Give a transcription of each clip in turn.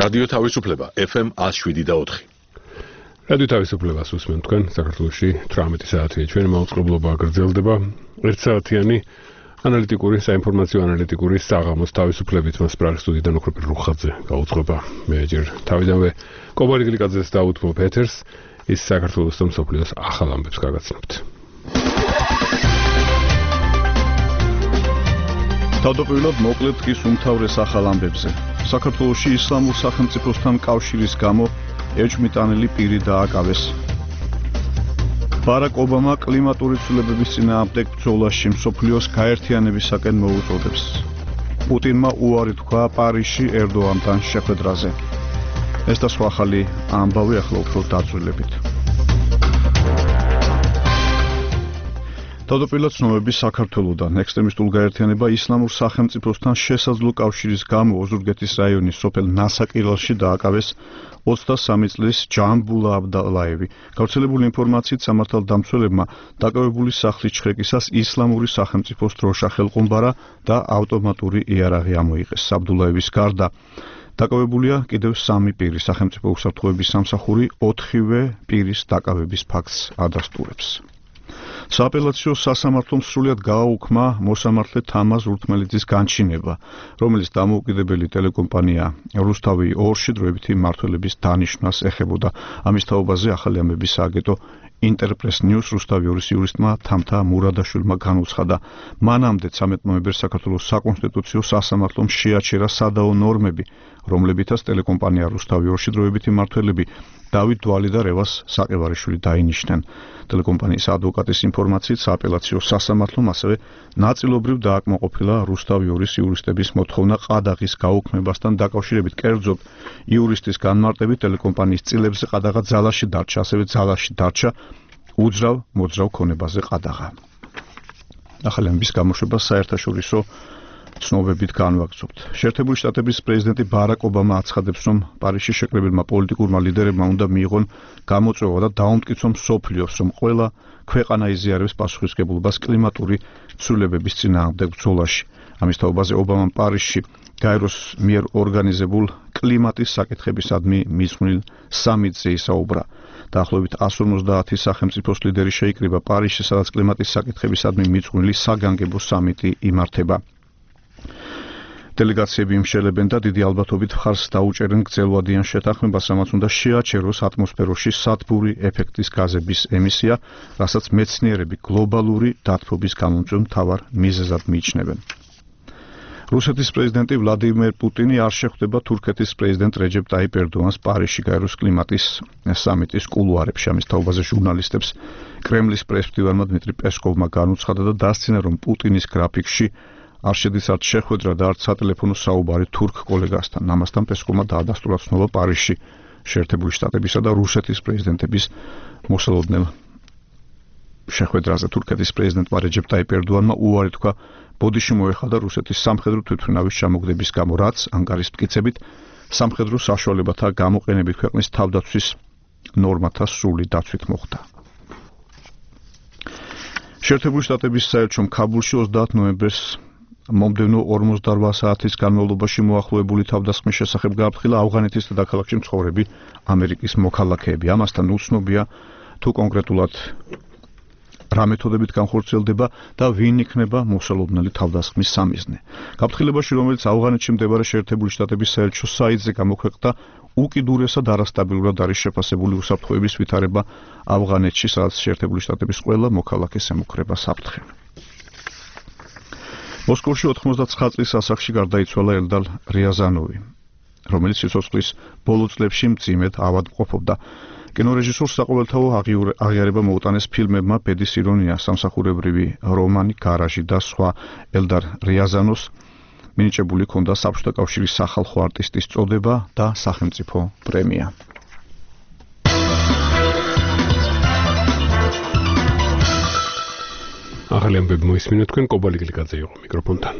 რადიო თავისუფლება FM 107.4. რადიო თავისუფლებას უსმენთ თქვენ საქართველოში 18 საათია ჩვენი მაუწყებლობა გრძელდება 1 საათიანი ანალიტიკური საინფორმაციო ანალიტიკური საღამოს თავისუფლებით მას პრაღის სტუდიიდან ოქროპირ რუხაძე გაუძღვება მე ჯერ თავიდანვე კობალი გლიკაძეს დაუთმობ ეთერს ის საქართველოს და მსოფლიოს ახალ ამბებს გაგაცნობთ. თავდაპირველად მოკლედ ის უმთავრეს ახალ ამბებზე. საქართველოში ისლამურ სახელმწიფოსთან კავშირის გამო ეჭვმიტანილი პირი დააკავეს. ბარაკ ობამა კლიმატური ცვლილებების წინააღმდეგ ბრძოლაში მსოფლიოს გაერთიანებისაკენ მოუწოდებს. პუტინმა უარი თქვა პარიზში ერდოღანთან შეხვედრაზე. ეს და სხვა ახალი ამბავი ახლა უფრო დაწვრილებით. თავდაპირველად ცნობები საქართველოდან ექსტრემისტულ გაერთიანება ისლამურ სახელმწიფოსთან შესაძლო კავშირის გამო ოზურგეთის რაიონის სოფელ ნასაკირალში დააკავეს 23 წლის ჯამბულა აბდალაევი. გავრცელებული ინფორმაციით სამართალდამცველებმა დაკავებული სახლის ჩხრეკისას ისლამური სახელმწიფოს დროშა ხელყუმბარა და ავტომატური იარაღი ამოიღეს. აბდულაევის გარდა დაკავებულია კიდევ 3 პირი. სახელმწიფო უსაფრთხოების სამსახური 4-ვე პირის დაკავების ფაქტს ადასტურებს. სააპელაციო სასამართლომ სრულად გააუქმა მოსამართლე თამაზ ურთმელიძის განჩინება, რომელიც დამოუკიდებელი ტელეკომპანია რუსთავი 2-ში დროებითი მმართველების დანიშვნას ეხებოდა. ამის თაობაზე ახალი ამბების სააგენტო ინტერპრეს ნიუს რუსთავი 2-ის იურისტმა თამთა მურადაშვილმა განუცხადა, მანამდე 13 ნოემბერს საქართველოს საკონსტიტუციო სასამართლომ შეაჩერა სადაო ნორმები, რომლებითაც ტელეკომპანია რუსთავი 2-ში დროებითი მმართველები დავით დვალი და რევას საყევარიშვილი დაინიშნენ. ტელეკომპანიის ადვოკატის ინფორმაციით სააპელაციო სასამართლომ ასევე ნაწილობრივ დააკმაყოფილა რუსთავი 2-ის იურისტების მოთხოვნა ყადაღის გაუქმებასთან დაკავშირებით. კერძოდ, იურისტის განმარტებით ტელეკომპანიის წილებზე ყადაღა ძალაში დარჩა, ასევე ძალაში დარჩა უძრავ-მოძრავ ქონებაზე ყადაღა. ახალი ამბის გამოშვებას საერთაშორისო ცნობებით განვაგრძობთ. შეერთებული შტატების პრეზიდენტი ბარაკ ობამა აცხადებს, რომ პარიზში შეკრებილმა პოლიტიკურმა ლიდერებმა უნდა მიიღონ გამოწვევა და დაუმტკიცონ მსოფლიოს, რომ ყველა ქვეყანა იზიარებს პასუხისმგებლობას კლიმატური ცვლილებების წინააღმდეგ ბრძოლაში. ამის თაობაზე ობამამ პარიზში გაეროს მიერ ორგანიზებულ კლიმატის საკითხებისადმი მისმნილ სამიტზე ისაუბრა. დაახლოებით 150 სახელმწიფოს ლიდერი შეიკრიბა პარიზში, სადაც კლიმატის საკითხებისადმი მიძღვნილი საგანგებო სამიტი იმართება. დელეგაციები იმშელებენ და დიდი ალბათობით მხარს დაუჭერენ გრძელვადიან შეთანხმებას, რამაც უნდა შეაჩეროს ატმოსფეროში სათბური ეფექტის გაზების ემისია, რასაც მეცნიერები გლობალური დათბობის გამომწვევ მთავარ მიზეზად მიიჩნევენ. რუსეთის პრეზიდენტი ვლადიმერ პუტინი არ შეხვდება თურქეთის პრეზიდენტ რეჯეპ ტაიპ ერდოღანს პარიზში გაეროს კლიმატის სამიტის კულუარებში. ამის თაობაზე ჟურნალისტებს კრემლის პრესმდივანმა დმიტრი პესკოვმა განუცხადა და დასცინა, რომ პუტინის გრაფიკში არ შედის არც შეხვედრა და არც სატელეფონო საუბარი თურქ კოლეგასთან. ამასთან პესკოვმა დაადასტურა ცნობა პარიზში შეერთებული შტატებისა და რუსეთის პრეზიდენტების მოსალოდნელ შეხვედრაზე. თურქეთის პრეზიდენტმა რეჯეპ ტაიპ ერდოღანმა უარი თქვა ბოდიში მოეხადა რუსეთის სამხედრო თვითმფრინავის ჩამოგდების გამო, რაც ანკარის მტკიცებით სამხედრო საშუალებათა გამოყენებით ქვეყნის თავდაცვის ნორმათა სრული დაცვით მოხდა. შეერთებული შტატების საელჩომ ქაბულში 30 ნოემბერს მომდევნო 48 საათის განმავლობაში მოახლოებული თავდასხმის შესახებ გააფრთხილა ავღანეთის დედაქალაქში მცხოვრები ამერიკის მოქალაქეები. ამასთან უცნობია თუ კონკრეტულად რა მეთოდებით განხორციელდება და ვინ იქნება მოსალოდნელი თავდასხმის სამიზნე. გაფრთხილებაში, რომელიც ავღანეთში მდებარე შეერთებული შტატების საელჩოს საიტზე გამოქვეყნდა, უკიდურესად არასტაბილურად არის შეფასებული უსაფრთხოების ვითარება ავღანეთში, სადაც შეერთებული შტატების ყველა მოქალაქეს ემუქრება საფრთხე. მოსკოვში 99 წლის ასაკში გარდაიცვალა ელდარ რიაზანოვი, რომელიც სიცოცხლის ბოლო წლებში მძიმედ ავადმყოფობდა. კინორეჟისორს საყოველთაო აღიარება მოუტანეს ფილმებმა ბედის ირონია, სამსახურებრივი რომანი გარაჟი და სხვა. ელდარ რიაზანოვს მინიჭებული ჰქონდა საბჭოთა კავშირის სახალხო არტისტის წოდება და სახელმწიფო პრემია. ახალი ამბები მოისმინეთ თქვენ კობალი გლიკაძე იყო მიკროფონთან.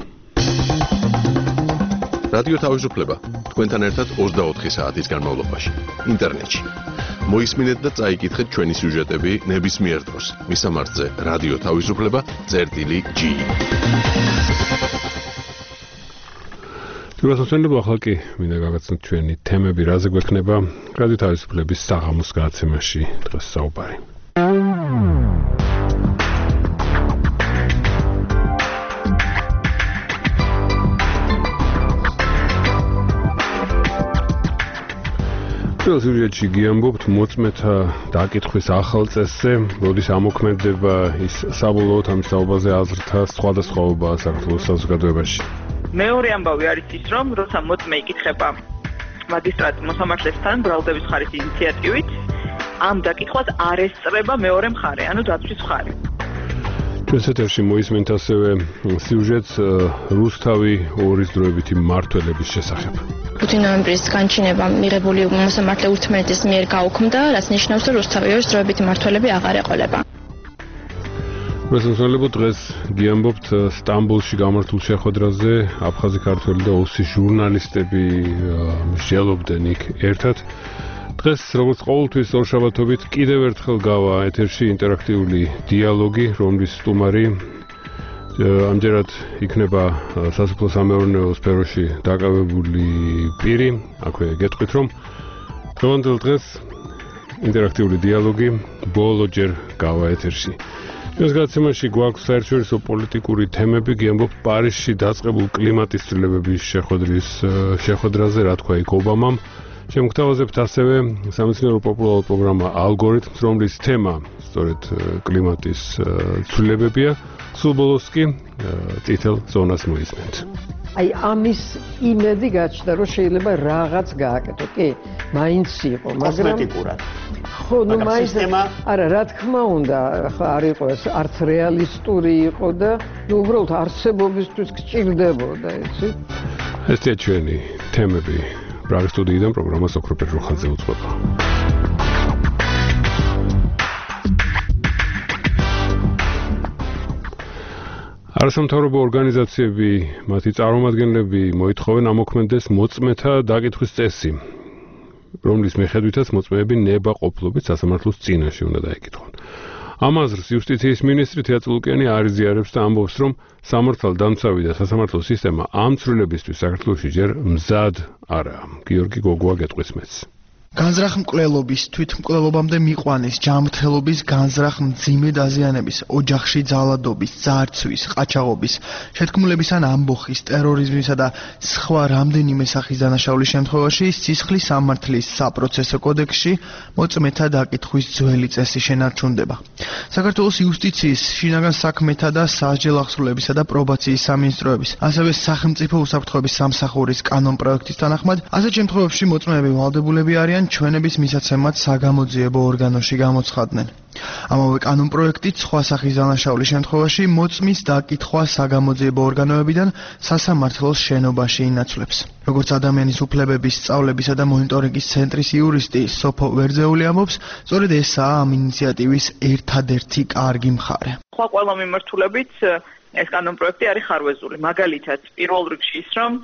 რადიო თავისუფლება თქვენთან ერთად 24 საათის განმავლობაში ინტერნეტში. მოისმინეთ და წაიკითხეთ ჩვენი სიუჟეტები ნებისმიერ დროს. მისამართზე რადიო თავისუფლება.g Პირველსასწავლებლო ახლა კი მინდა გაგაცნოთ ჩვენი თემები, რაზე გვექნება რადიო თავისუფლების საღამოს გადაცემაში დღეს საუბარი. სიუჟეტში გიამბობთ მოწმეთა დაკითხვის ახალ წესზე, როდის ამოქმედება ის საბოლოოდ ამ საუბარზე აზრთა სხვადასხვაობაა საქართველოს საზოგადოებაში. მეორე ამბავი არის ის, რომ როცა მოწმე იკითხება მაგისტრატ მოსამართლესთან ბრალდების ხარის ინიციატივით, ამ დაკითხვას არ ესწრება მეორე მხარე, ანუ დაცვის მხარე. ჩვენს ეთერში მოისმენთ ასევე სიუჟეტს რუსთავი ორის დროებითი მმართველების შესახებ. 5 ნოემბრის განჩინება მიღებული მოსამართლე ურთმენეთის მიერ გაუქმდა, რაც ნიშნავს, რომ რუსთავი ორის დროებითი მმართველები აღარ ეყოლება. მოსამართლებო დღეს გიამბობთ სტამბოლში გამართულ შეხვედრაზე, აფხაზი ქართველი და ოსი ჟურნალისტები მსჯელობდნენ იქ ერთად. დღეს როგორც ყოველთვის ორშაბათობით კიდევ ერთხელ გავა ეთერში ინტერაქტიული დიალოგი, რომლის სტუმარი ამჯერად იქნება სასოფლო-სამეურნეო სფეროში დაკავებული პირი. აქვე გეტყვით, რომ დღევანდელ დღეს ინტერაქტიული დიალოგი ბოლოჯერ გავა ეთერში. ჩვენს გადაცემაში გვაქვს საერთაშორისო პოლიტიკური თემები, გიამბობთ პარიზში დაწყებულ კლიმატის ცვლილებების შეხვედრაზე, რა თქვა იქ ობამამ. შემოგთავაზებთ ასევე სამეცნიერო პოპულარულ პროგრამა ალგორითმს, რომლის თემა სწორედ კლიმატის ცვლილებებია. სულ ბოლოს კი წითელ ზონას მოისმენთ. აი ამის იმედი გაჩნდა, რომ შეიძლება რაღაც გააკეთო, კი, მაინც იყო, მაგრამ კოსმეტიკურად. ხო, ნუ მაინც არა, რა თქმა უნდა, ხო არ იყო ეს არც რეალისტური იყო და ნუ უბრალოდ არსებობისთვის გჭირდებოდა, იცი? ესეა ჩვენი თემები. პრაღის სტუდიიდან პროგრამა ოქრო პეტროხაძე უძღვება. არასამთავრობო ორგანიზაციები, მათი წარმომადგენლები მოითხოვენ ამოქმედეს მოწმეთა დაკითხვის წესი, რომლის მიხედვითაც მოწმეები ნებაყოფლობით სასამართლოს წინაშე უნდა დაეკითხონ. ამ აზრს იუსტიციის მინისტრი თეატრი ლუკიანი არ იზიარებს და ამბობს, რომ სამართალდამცავი და სასამართლო სისტემა ამ ცვლილებისთვის საქართველოში ჯერ მზად არაა. გიორგი გოგოა გეტყვის მეც. განზრახ-მკვლელობის, თვითმკვლელობამდე მიყვანის, ჯანმრთელობის, განზრახ-მძიმე დაზიანების, ოჯახში ძალადობის, ძარცვის, ყაჩაღობის, შეთქმულების ან ამბოხის, ტერორიზმისა და სხვა რამდენიმე სახის დანაშაულის შემთხვევაში სისხლის სამართლის საპროცესო კოდექსში მოწმეთა დაკითხვის ძველი წესი შენარჩუნდება. საქართველოს იუსტიციის, შინაგან საქმეთა და სასჯელ აღსრულებისა და პრობაციის სამინისტროების, ასევე სახელმწიფო უსაფრთხოების სამსახურის კანონპროექტის თანახმად, ასეთ შემთხვევებში მოწმეები ვალდებულები არიან ჩვენების მისაცემად საგამოძიებო ორგანოში გამოცხადნენ. ამავე კანონპროექტით სხვა სახის დანაშაულის შემთხვევაში მოწმის დაკითხვა საგამოძიებო ორგანოებიდან სასამართლოს შენობაში ინაცვლებს. როგორც ადამიანის უფლებების სწავლებისა და მონიტორინგის ცენტრის იურისტი სოფო ვერძეული ამბობს, სწორედ ესაა ამ ინიციატივის ერთადერთი კარგი მხარე. სხვა ყველა მიმართულებით ეს კანონპროექტი არის ხარვეზული. მაგალითად, პირველ რიგში ის, რომ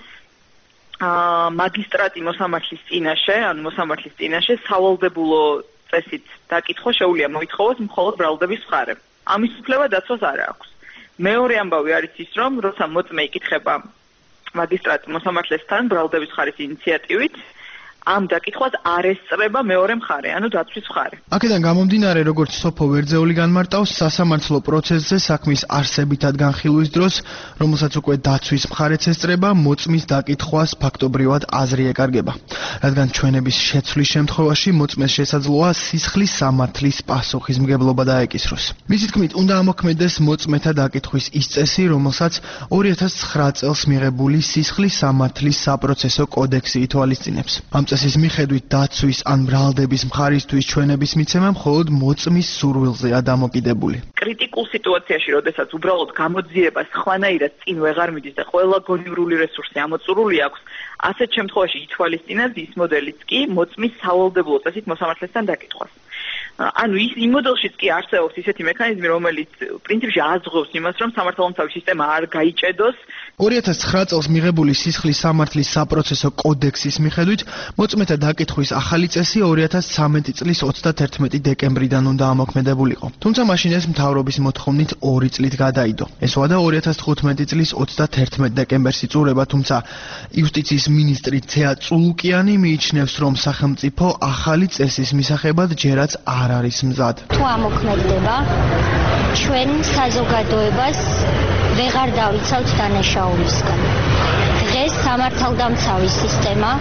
მაგისტრატი მოსამართლის წინაშე, ანუ მოსამართლის წინაშე სავალდებულო წესით დაკითხვა შეუძლია მოითხოვოს მხოლოდ ბრალდების მხარე. ამის უფლება დაცვას არ აქვს. მეორე ამბავი არის ის, რომ როცა მოწმე იკითხება მაგისტრატ მოსამართლესთან ბრალდების ხარის ინიციატივით, ამ დაკითხვას არ ესწრება მეორე მხარე, ანუ დაცვის მხარე. აქედან გამომდინარე, როგორც სოფო ვერძეული განმარტავს, სასამართლო პროცესზე საქმის არსებითად განხილვის დროს, რომელსაც უკვე დაცვის მხარეც ესწრება, მოწმის დაკითხვას ფაქტობრივად აზრი ეკარგება. რადგან ჩვენების შეცვლის შემთხვევაში მოწმეს შესაძლოა სისხლის სამართლის პასუხისმგებლობა დაეკისროს. მისი თქმით, უნდა ამოქმედეს მოწმეთა დაკითხვის ის წესი, რომელსაც 2009 წელს მიღებული სისხლის სამართლის საპროცესო კოდექსი ითვალისწინებს. ამ წესის მიხედვით დაცვის ან ბრალდების მხარისთვის ჩვენების მიცემა მხოლოდ მოწმის სურვილზეა დამოკიდებული. კრიტიკულ სიტუაციაში, როდესაც უბრალოდ გამოძიება სხვანაირად წინ ვეღარ მიდის და ყველა გონივრული რესურსი ამოწურული აქვს, ასეთ შემთხვევაში ითვალისწინებს ის მოდელიც კი მოწმის სავალდებულო წესით მოსამართლესთან დაკითხვას. ანუ ის იმ მოდელშიც კი არსებობს ისეთი მექანიზმი, რომელიც პრინციპში აზღავს იმას, რომ სამართალდამცავი სისტემა არ გაიჭედოს. 2009 წელს მიღებული სისხლის სამართლის საპროცესო კოდექსის მიხედვით მოწმეთა დაკითხვის ახალი წესი 2013 წლის 31 დეკემბრიდან უნდა ამოქმედებულიყო. თუმცა მაშინ ეს მთავრობის მოთხოვნით 2 წლით გადაიდო. ეს ვადა 2015 წლის 31 დეკემბერს იწურება, თუმცა იუსტიციის მინისტრი ცეა წულუკიანი მიიჩნევს, რომ სახელმწიფო ახალი წესის მისაღებად ჯერაც არ არის მზად. თუ ამოქმედდება, ჩვენ საზოგადოებას ვეღარ დავიცავთ დანაშაულისგან. დღეს სამართალდამცავი სისტემა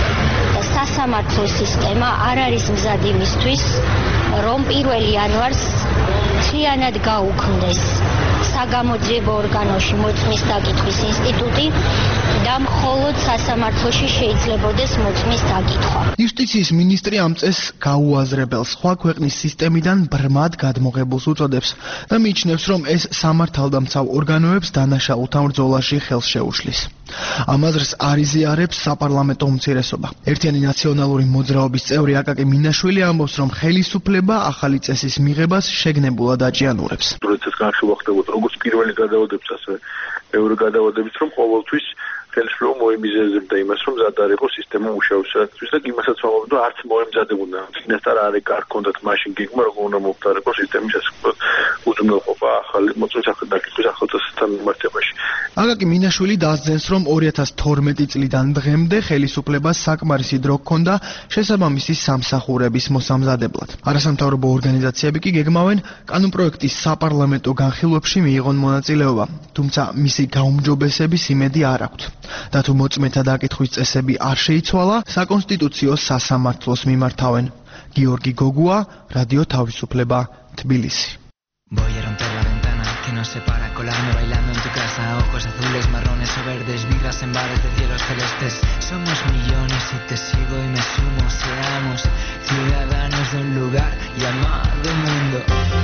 და სასამართლო სისტემა არ არის მზად იმისთვის, რომ 1 იანვარს მთლიანად გაუქმდეს საგამოძიებო ორგანოში მოწმის დაკითხვის ინსტიტუტი და მხოლოდ სასამართლოში შეიძლებოდეს მოწმის დაკითხვა. იუსტიციის მინისტრი ამ წესს გაუაზრებელს, სხვა ქვეყნის სისტემიდან ბრმად გადმოღებულს უწოდებს და მიიჩნევს, რომ ეს სამართალდამცავ ორგანოებს დანაშაულთან ბრძოლაში ხელს შეუშლის. ამ აზრს არ იზიარებს საპარლამენტო უმცირესობა. ერთიანი ნაციონალური მოძრაობის წევრი აკაკი მინაშვილი ამბობს, რომ ხელისუფლება ახალი წესის მიღებას შეგნებულად აჭიანურებს. პროცესს განხილვახდებოდა როგორც პირველი გადავადებით, ასევე მეორე გადავადებით, რომ ყოველთვის ხელისუფლება მოემიზეზებდა იმას, რომ მზად არ იყო სისტემა მუშაობისათვის და იმასაც ვამბობ, რომ არც მოემზადებოდა. წინასწარ არ ეკარგონდათ მაშინ გეგმა, როგორ უნდა მომხდარიყო სისტემის შესაძლებლად უზრუნველყოფა ახალი მოწმის დაკითხვის ახალ წესთან მიმართებაში. აკაკი მინაშვილი დასძენს, რომ 2012 წლიდან დღემდე ხელისუფლებას საკმარისი დრო ჰქონდა შესაბამისი სამსახურების მოსამზადებლად. არასამთავრობო ორგანიზაციები კი გეგმავენ კანონპროექტის საპარლამენტო განხილვებში მიიღონ მონაწილეობა, თუმცა მისი გაუმჯობესების იმედი არ აქვთ. და თუ მოწმეთა დაკითხვის წესები არ შეიცვალა, საკონსტიტუციო სასამართლოს მიმართავენ. გიორგი გოგუა, რადიო თავისუფლება, თბილისი. Voy a romper la ventana que nos separa, colarme bailando en tu casa, ojos azules, marrones o verdes, vibras en bares de cielos celestes. Somos millones y te sigo y me sumo, seamos ciudadanos de un lugar llamado mundo.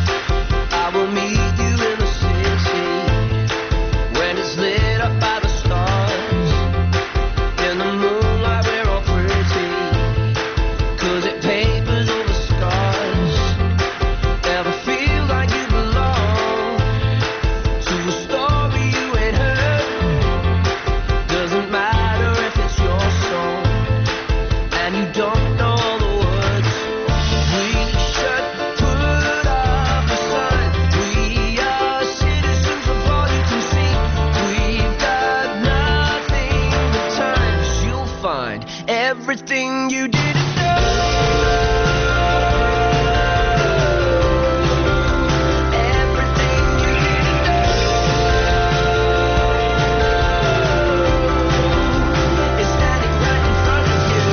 I will meet you in the city when it's lit up by the stars. In the moonlight we're all pretty, 'cause it papers all the scars. Ever feel like you belong to a story you ain't heard? Doesn't matter if it's your song and you don't know all the words. We should put up a sign. We are citizens of all you can see. We've got nothing but time, 'cause you'll find everything you didn't know. Everything you didn't know is standing right in front of you.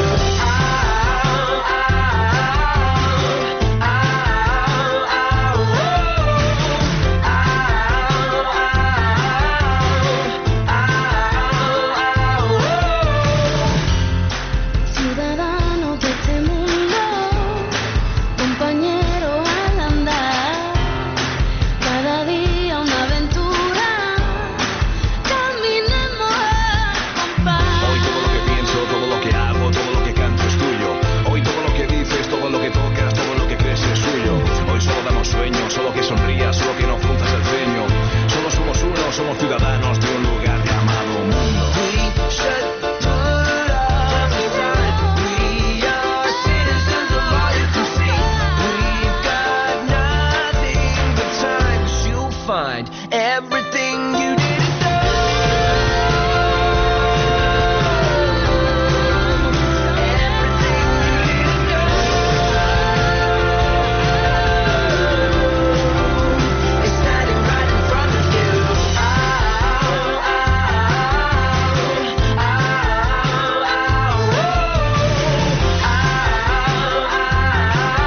Ciudadano de este mundo, compañero al andar, cada día una aventura, caminemos al compás. Hoy todo lo que pienso, todo lo que hago, todo lo que canto es tuyo. Hoy todo lo que dices, todo lo que tocas, todo lo que crees es suyo. Hoy solo damos sueños, solo que sonrías, solo que no frunzas el ceño. Solo somos uno, somos ciudadanos de un lugar llamado mundo. We should put up a sign. We are citizens of all you can see. We've got nothing but time, 'cause you'll find everything you didn't know. Everything you didn't know is standing right in front of you.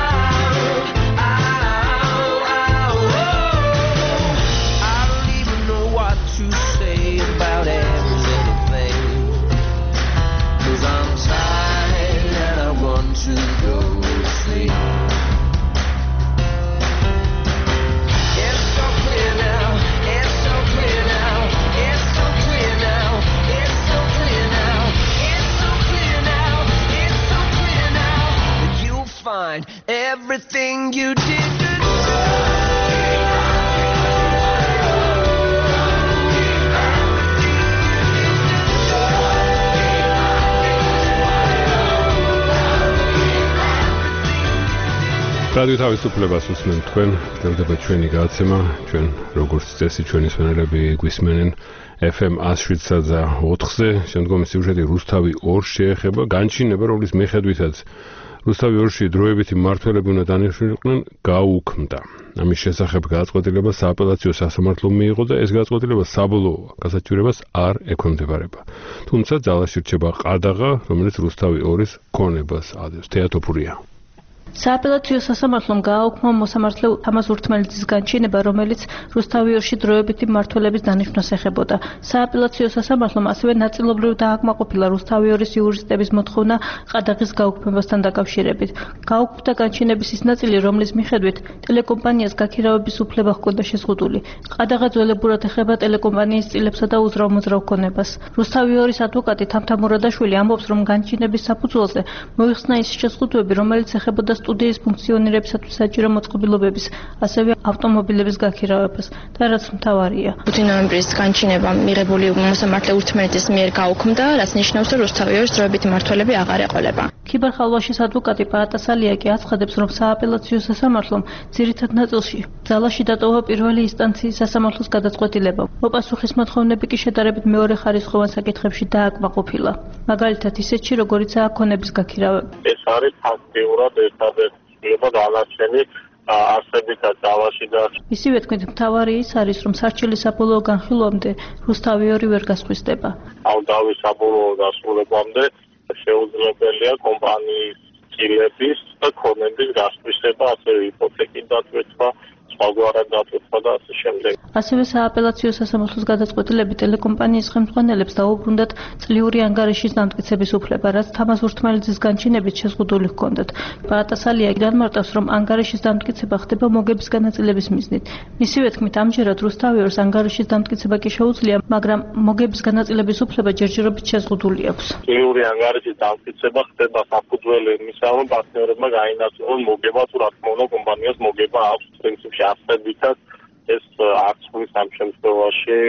I don't even know everything you did. რადიო თავისუფლებას უსმენთ თქვენ, გრძელდება ჩვენი გადაცემა, ჩვენ როგორც წესი ჩვენი მსმენელები გვისმენენ FM 107.4-ზე, შემდგომი სიუჟეტი რუსთავი 2 შეეხება განჩინება, რომლის მიხედვითაც რუსთავი 2-ში დროებითი მმართველები უნდა დანიშნულიყვნენ, გაუქმდა. ამის შესახებ გადაწყვეტილება სააპელაციო სასამართლომ მიიღო და ეს გადაწყვეტილება საბოლოო გასაჩივრებას არ ექვემდებარება. თუმცა ძალაში რჩება ყადაღა, რომელიც რუსთავი 2-ის ქონებას ადევს. თეატოფურია სააპელაციო სასამართლომ გააუქმა მოსამართლე თამაზ ურთმელიძის განჩინება, რომელიც რუსთავი 2-ში დროებითი მმართველების დანიშვნას ეხებოდა. სააპელაციო სასამართლომ ასევე ნაწილობრივ დააკმაყოფილა რუსთავი 2-ის იურისტების მოთხოვნა ყადაღის გაუქმებასთან დაკავშირებით. გაუქმდა განჩინების ის ნაწილი, რომლის მიხედვით ტელეკომპანიას გაქირავების უფლება ჰქონდა შეზღუდული. ყადაღა ძველებურად ეხება ტელეკომპანიის წილებსა და უზრაო-მოძრაო ქონებას. რუსთავი 2-ის ადვოკატი თამთა მურადაშვილი ამბობს, რომ განჩინების საფუძველზე მოიხსნა ის შეზღუდვები, რომელიც ეხებოდა სტუდიის ფუნქციონირებისათვის საჭირო მოწყობილობების, ასევე ავტომობილების გაქირავებას და რაც მთავარია. 5 ნოემბრის განჩინება მიღებული მოსამართლე ურთმელიძის მიერ გაუქმდა, რაც ნიშნავს, რომ რუსთავი 2-ის დროებითი მმართველები აღარ ეყოლება. ქიბერ-ხალვაშის ადვოკატი პაატა სალიაკი აცხადებს, რომ სააპელაციო სასამართლომ ძირითად ნაწილში ძალაში დატოვა პირველი ინსტანციის სასამართლოს გადაწყვეტილება. მოპასუხის მოთხოვნები კი შედარებით მეორე ხარისხოვან საკითხებში დააკმაყოფილა. მაგალითად, ისეთში, როგორიცაა ქონების გაქირავება. ეს არის ფაქტიურად ერთადერთი ცვლილება დანარჩენი არსებითად ძალაში და ისივე თქვით, მთავარი ის არის, რომ სარჩელი საბოლოო განხილვამდე რუსთავი 2 ვერ გასხვისდება. ამ დავის საბოლოო დასრულებამდე შეუძლებელია კომპანიის წილების და ქონების გასხვისება, ასევე იპოთეკის დატვირთვა, სხვაგვარად დატვირთვა და ასე შემდეგ. ასევე სააპელაციო სასამართლოს გადაწყვეტილებით ტელეკომპანიის ხელმძღვანელებს დაუბრუნდათ წლიური ანგარიშის დამტკიცების უფლება, რაც თამაზ ურთმელიძის განჩინებით შეზღუდული ჰქონდათ. პაატა სალიაკი განმარტავს, რომ ანგარიშის დამტკიცება ხდება მოგების განაწილების მიზნით. მისივე თქმით, ამჯერად რუსთავი 2-ს ანგარიშის დამტკიცება კი შეუძლია, მაგრამ მოგების განაწილების უფლება ჯერჯერობით შეზღუდული აქვს. წლიური ანგარიშის დამტკიცება ხდება საფუძველი იმისა, რომ პარტნიორებმა გაინაცვლონ მოგება, თუ რა თქმა უნდა კომპანიას მოგება აქვს პრინციპში ასწებითად ეს არც ხვის ამ შემთხვევაში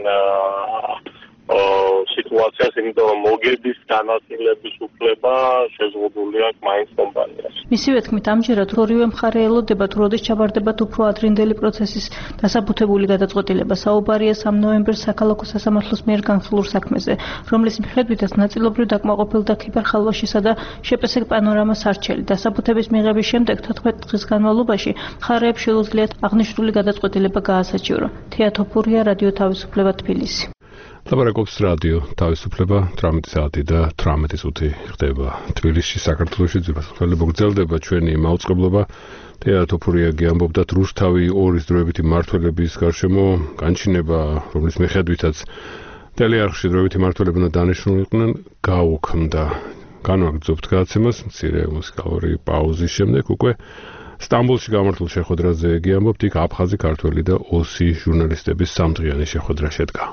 სიტუაციას, იმიტომ რომ მოგების განაწილების უფლება შეზღუდული აქვს მაინც კომპანიას. მისივე თქმით, ამჯერად ორივე მხარე ელოდება, თუ როდის ჩაბარდებათ უფრო ადრინდელი პროცესის დასაბუთებული გადაწყვეტილება. საუბარია 3 ნოემბერს საქალაქო სასამართლოს მიერ განხილულ საქმეზე, რომლის მიხედვითაც ნაწილობრივ დაკმაყოფილდა ქიბერ-ხალვაშისა და შეპესეკ პანორამას არჩელი. დასაბუთების მიღების შემდეგ 14 დღის განმავლობაში მხარეებს შეუძლიათ აღნიშნული გადაწყვეტილება გაასაჩივრონ. თეატოფურია, რადიო თავისუფლება, თბილისი. ლაპარაკობს რადიო თავისუფლება 18 საათი და 18 წუთი ხდება თბილისში, საქართველოში. ძვირადღირებული გრძელდება ჩვენი მაუწყებლობა. თეატოფურია გიამბობდათ რუსთავი 2-ის დროებითი მმართველების გარშემო განჩინება, რომლის მიხედვითაც ტელეარხში დროებითი მმართველები უნდა დანიშნულიყვნენ, გაუქმდა. განვაგრძობთ გადაცემას მცირე მუსიკალური პაუზის შემდეგ უკვე სტამბოლში გამართულ შეხვედრაზე გიამბობთ, იქ აფხაზი, ქართველი და ოსი ჟურნალისტების სამდღიანი შეხვედრა შედგა.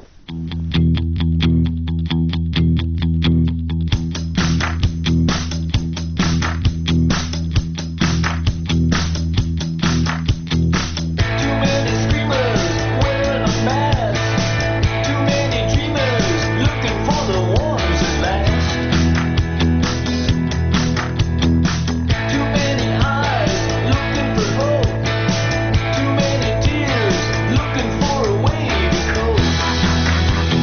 Too many tears looking for a way to cope.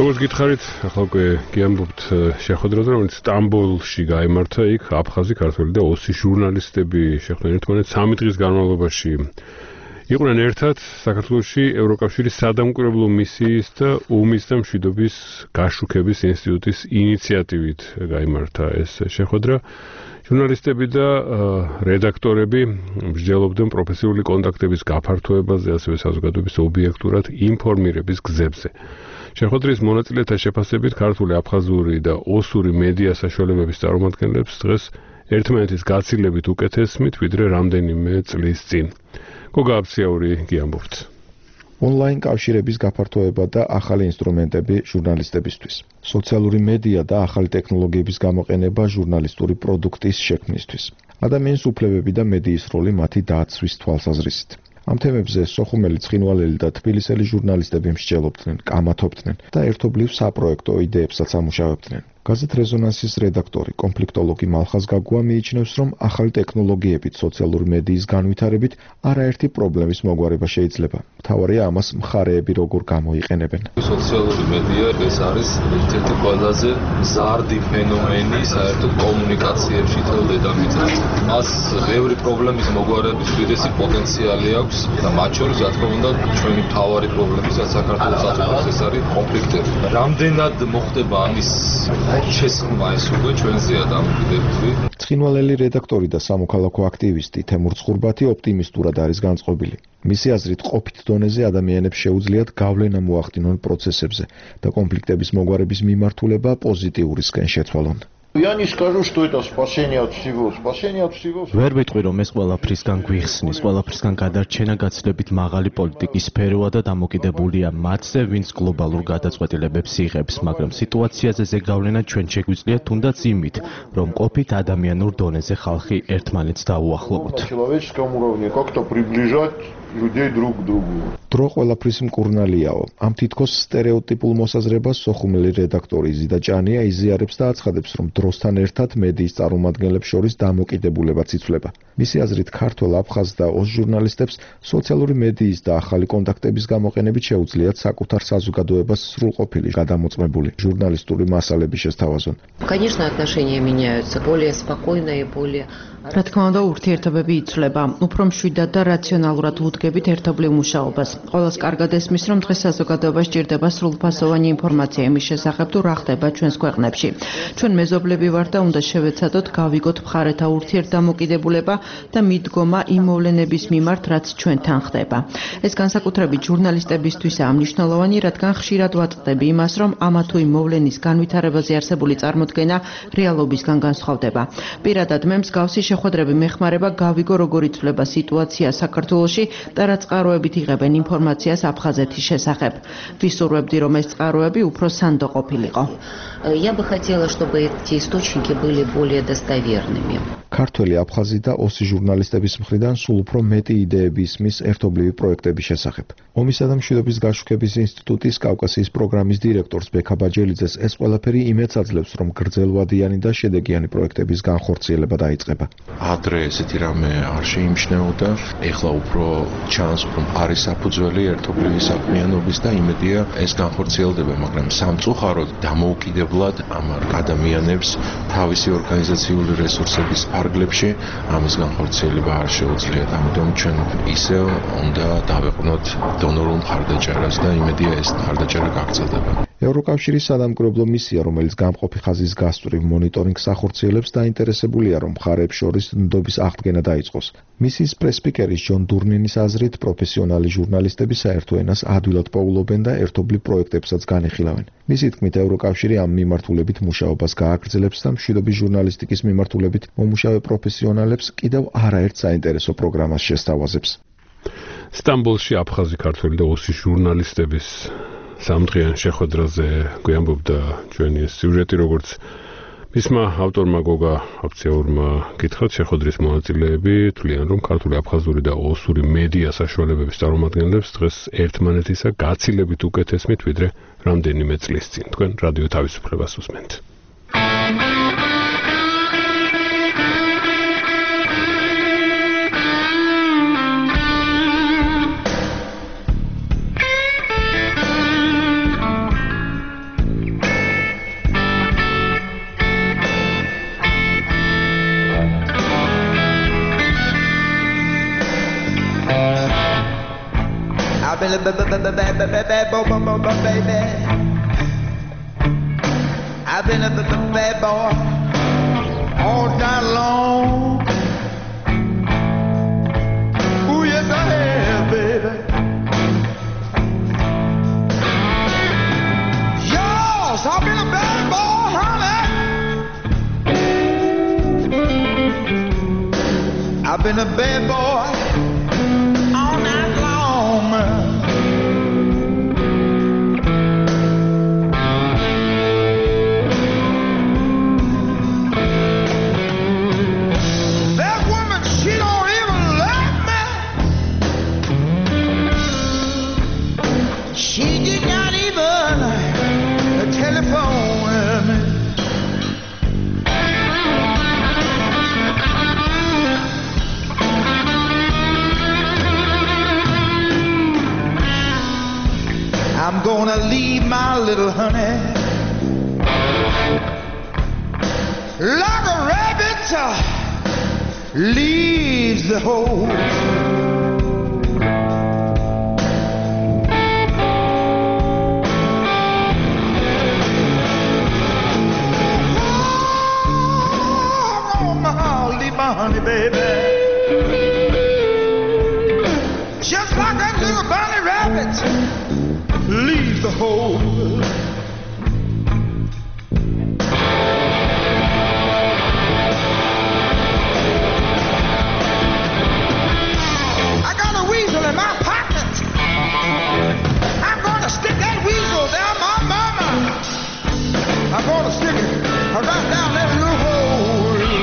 როგორც გითხარით, ახლა უკვე გიამბობთ შეხვედრაზე, რომელიც სტამბოლში გაიმართა, იქ აფხაზი, ქართველი და ოსი ჟურნალისტები შეხვდნენ ერთმანეთს 3 დღის განმავლობაში. იყვნენ ერთად საქართველოში ევროკავშირის სადამკვირვებლო მისიის და ომის და მშვიდობის გაშუქების ინსტიტუტის ინიციატივით გაიმართა ეს შეხვედრა. ჟურნალისტები და რედაქტორები მსჯელობდნენ პროფესიული კონტაქტების გაფართოებაზე, ასევე საზოგადოების ობიექტურად ინფორმირების გზებზე. შეხვედრის მონაწილეთა შეფასებით ქართული, აფხაზური და ოსური მედია საშუალებების წარმომადგენლებს დღეს ერთმანეთის გაცილებით უკეთესმით, ვიდრე რამდენიმე წლის წინ. გოგა აბსიაური გიამბობთ. ონლაინ კავშირების გაფართოება და ახალი ინსტრუმენტები ჟურნალისტებისთვის. სოციალური მედია და ახალი ტექნოლოგიების გამოყენება ჟურნალისტური პროდუქტის შექმნისთვის. ადამიანის უფლებები და მედიის როლი მათი დაცვის თვალსაზრისით. ამ თემებზე სოხუმელი, ცხინვალელი და თბილისელი ჟურნალისტები მსჯელობდნენ, კამათობდნენ და ერთობლივ საპროექტო იდეებსაც ამუშავებდნენ. გაზეთ რეზონანსის რედაქტორი, კონფლიქტოლოგი მალხაზ გაგუა მიიჩნევს, რომ ახალი ტექნოლოგიებით, სოციალური მედიის განვითარებით არაერთი პრობლემის მოგვარება შეიძლება. მთავარია ამას მხარეები როგორ გამოიყენებენ. სოციალური მედია ეს არის ერთ-ერთი ყველაზე მზარდი ფენომენი საერთოდ კომუნიკაციებში თელ დედამიწაზე. მას ბევრი პრობლემის მოგვარების უდიდესი პოტენციალი აქვს და მათ შორის, რა თქმა უნდა, ჩვენი მთავარი პრობლემა საქართველოს აწუხებს ეს არის კონფლიქტები. რამდენად მოხდება ამის შესხმა ეს უკვე ჩვენზეა დამოკიდებული. ცხინვალელი რედაქტორი და სამოქალაქო აქტივისტი თემურ ცხურბათი ოპტიმისტურად არის განწყობილი. მისი აზრით, ყოფით დონეზე ადამიანებს შეუძლიათ გავლენა მოახდინონ პროცესებზე და კონფლიქტების მოგვარების მიმართულება პოზიტიურისკენ შეცვალონ. Я не скажу, что это спасение от всего. Спасение от всего. ვერ ვიტყვი, რომ ეს ყველაფრისგან გვიხსნის, ყველაფრისგან გადარჩენა გაცილებით მაღალი პოლიტიკის სფეროა და დამოკიდებულია მათზე, ვინც გლობალურ გადაწყვეტილებებს იღებს, მაგრამ სიტუაციაზე ზეგავლენა ჩვენ შეგვიძლია თუნდაც იმით, რომ ყოფით ადამიანურ დონეზე ხალხი ერთმანეთს დაუახლოვოთ. Человеческом уровне как-то приближать людей друг к другу. დრო ყველაფრის მკურნალიაო. ამ თითქოს სტერეოტიპულ მოსაზრებას სოხუმელი რედაქტორი ზიდა ჭანია იზიარებს და აცხადებს, რომ დროსთან ერთად მედიის წარმომადგენლებს შორის დამოკიდებულებაც იცვლება. მისი აზრით, ქართველ, აფხაზ და ოს ჟურნალისტებს სოციალური მედიის და ახალი კონტაქტების გამოყენებით შეუძლიათ საკუთარ საზოგადოებას სრულყოფილი, გადამოწმებული ჟურნალისტური მასალები შესთავაზონ. Конечно, отношения меняются, более спокойные, более რა თქმა უნდა, ურთიერთობები იცვლება. უფრო მშვიდად და რაციონალურად უდგებით ერთობლივ მუშაობას. ყველას კარგად ესმის, რომ დღეს საზოგადოებას ჭირდება სრულფასოვანი ინფორმაცია იმის შესახებ, თუ რა ხდება ჩვენს ქვეყნებში. ჩვენ მეზობლები ვართ და უნდა შევეცადოთ გავიგოთ მხარეთა ურთიერთდამოკიდებულება და მიდგომა იმ მოვლენების მიმართ, რაც ჩვენთან ხდება. ეს განსაკუთრებით ჟურნალისტებისთვისაა მნიშვნელოვანი, რადგან ხშირად ვაწყდები იმას, რომ ამა თუ იმ მოვლენის განვითარებაზე არსებული წარმოდგენა რეალობისგან განსხვავდება. პირადად მე მსგავსი შეხვედრები მეხმარება გავიგო როგორ იცვლება სიტუაცია საქართველოში და რა წყაროებით იღებენ ინფორმაციას აფხაზეთის შესახებ. ვისურვებდი, რომ ეს წყაროები უფრო სანდო ყოფილიყო. Я бы хотела, чтобы эти источники были более достоверными. ქართველი, აფხაზი და ოსი ჟურნალისტების მხრიდან სულ უფრო მეტი იდეები ისმის ერთობლივი პროექტების შესახებ. ომისა და მშვიდობის გაშუქების ინსტიტუტის კავკასიის პროგრამის დირექტორს ბექა ბაჯელიძეს ეს ყველაფერი იმედს აძლევს, რომ გრძელვადიანი და შედეგიანი პროექტების განხორციელება დაიწყება. ადრე ესეთი რამე არ შეიმჩნეოდა, ეხლა უფრო ჩანს, რომ არის საფუძველი ერთობლივი საქმიანობის და იმედია ეს განხორციელდება, მაგრამ სამწუხაროდ დამოუკიდებლად ამ ადამიანებს თავისი ორგანიზაციული რესურსების ფარგლებში ამის განხორციელება არ შეუძლიათ. ამიტომ ჩვენ ისევ უნდა დავეყვნოთ დონორულ მხარდაჭერას და იმედია ეს მხარდაჭერა გაგრძელდება. ევროკავშირის სადამკვირვებლო მისია, რომელიც გამყოფი ხაზის გასწვრივ მონიტორინგს ახორციელებს, დაინტერესებულია, რომ მხარეებს შორის ნდობის აღდგენა დაიწყოს. მისიის პრესპიკერის ჯონ დურნენის აზრით, პროფესიონალი ჟურნალისტები საერთო ენას ადვილად პოულობენ და ერთობლივ პროექტებსაც განიხილავენ. მისი თქმით, ევროკავშირი ამ მიმართულებით მუშაობას გააგრძელებს და მშვიდობის ჟურნალისტიკის მიმართულებით მომუშავე პროფესიონალებს კიდევ არაერთ საინტერესო პროგრამას შესთავაზებს. სტამბოლში აფხაზი, ქართველი და ოსი ჟურნალისტების სამდღიან შეხვედრაზე გვიამბობდა ჩვენი სიუჟეტი, როგორც მისმა ავტორმა გოგა აბსიაურმა გითხრათ, შეხვედრის მონაწილეები თვლიან, რომ ქართული, აფხაზური და ოსური მედია საშუალებების წარმომადგენლებს დღეს ერთმანეთისა გაცილებით უკეთესმით, ვიდრე რამდენიმე წლის წინ. თქვენ რადიო თავისუფლებას უსმენთ. a bad baby. I've been a bad boy all night long. Ooh, yes, I have, baby. Yes, I've been a bad boy, honey. I've been a bad boy all night long. She did not even telephone me. I'm gonna leave my little honey like a rabbit leaves the hole. My honey, baby, just like that little bunny rabbit leaves the hole. I got a weasel in my pocket. I'm gonna stick that weasel down my mama. I'm gonna stick it right down that little hole.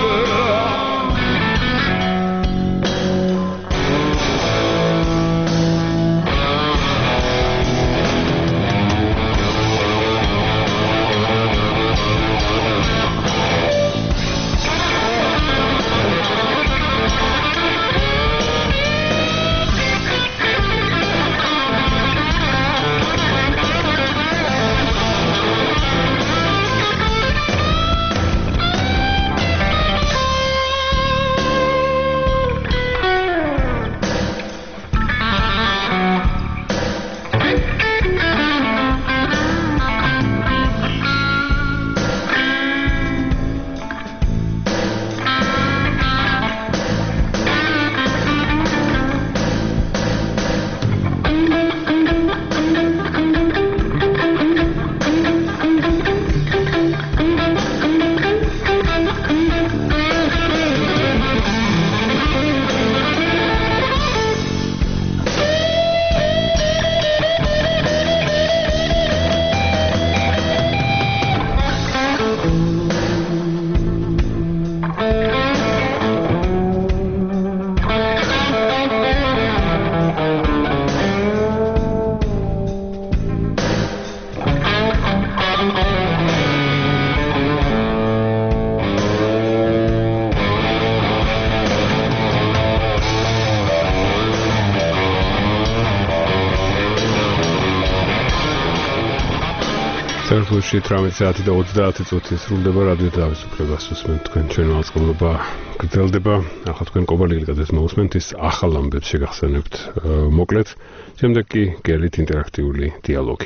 საქართველოში 18 საათი და 30 წუთი სრულდება რადიო თავისუფლებას უსმენთ თქვენ ჩვენი მაუწყებლობა გრძელდება ახლა თქვენ ყოვალილი გადას მოусმენთ ის ახალ ამბებს შეგახსენებთ მოკლედ შემდეგ კი გელით ინტერაქტიული დიალოგი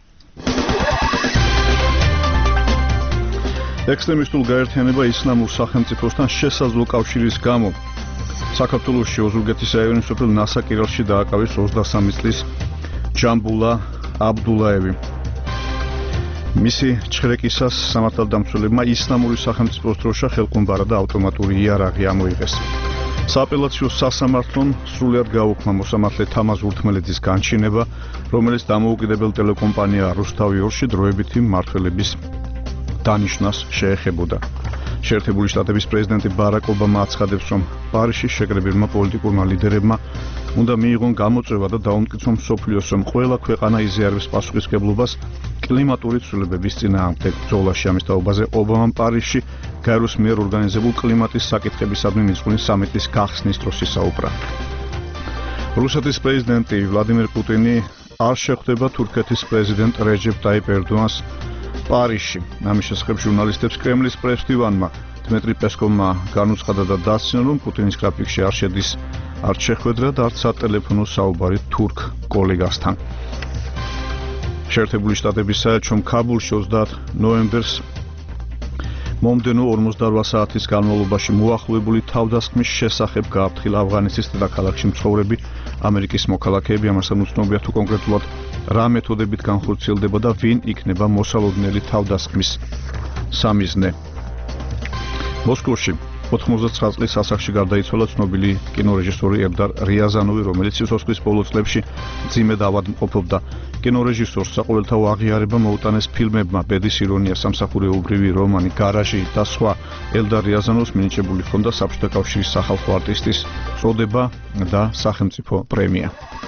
ექსტრემისტულ გაერთიანება ისლამურ სახელმწიფოსთან შესაძლო კავშირის გამო საქართველოში ოზურგეთის რაიონის სოფელ ნასაკირალში დააკავეს 23 წლის ჯამბულა აბდულაევი მისი ჩხრეკისას სამართალდამცველებმა ისლამური სახელმწიფოს დროშა ხელყუმბარა და ავტომატური იარაღი ამოიღეს. სააპელაციო სასამართლომ სრულად გაუქმა მოსამართლე თამაზ ურთმელეძის განჩინება, რომელიც დამოუკიდებელ ტელეკომპანია რუსთავი 2-ში დროებითი მმართველების დანიშვნას შეეხებოდა. შეერთებული შტატების პრეზიდენტი ბარაკ ობამა აცხადებს, რომ პარიზში შეკრებილმა პოლიტიკურმა ლიდერებმა უნდა მიიღონ გამოწვევა და დაუმტკიცონ მსოფლიოს, რომ ყველა ქვეყანა იზიარებს პასუხისმგებლობას კლიმატური ცვლილებების წინააღმდეგ ბრძოლაში. ამის თაობაზე ობამამ პარიზში გაეროს მიერ ორგანიზებულ კლიმატის საკითხებისადმი მიწვეული სამიტის გახსნის დროს ისაუბრა. რუსეთის პრეზიდენტი ვლადიმერ პუტინი არ შეხვდება თურქეთის პრეზიდენტ რეჯეფ ტაიპ ერდოანს პარიზში. ამის შესახებ ჟურნალისტებს კრემლის პრეს-მდივანმა დმიტრი პესკოვმა განუცხადა და დასცინო, რომ პუტინის გრაფიკში არ შედის არც შეხვედრა და არც სატელეფონო საუბარი თურქ კოლეგასთან. შეერთებული შტატების საელჩომ ქაბულში 30 ნოემბერს მომდენო 48 საათის განმავლობაში მოახლოებული თავდასხმის შესახებ გააფრთხილა ავღანეთის დედაქალაქში მცხოვრები ამერიკის მოქალაქეები, ამასთან უცნობია თუ კონკრეტულად რა მეთოდებით განხორციელდება და ვინ იქნება მოსალოდნელი თავდასხმის სამიზნე. მოსკოვში 99 წლის ასაკში გარდაიცვალა ცნობილი კინორეჟისორი ელდარ რიაზანოვი, რომელიც სიცოცხლის ბოლო წლებში მძიმედ ავადმყოფობდა. კინორეჟისორს საყოველთაო აღიარება მოუტანეს ფილმებმა ბედის ირონია, სამსახურეობრივი რომანი, გარაჟი და სხვა. ელდარ რიაზანოვს მინიჭებული ჰქონდა საბჭოთა კავშირის სახალხო არტისტის წოდება და სახელმწიფო პრემია.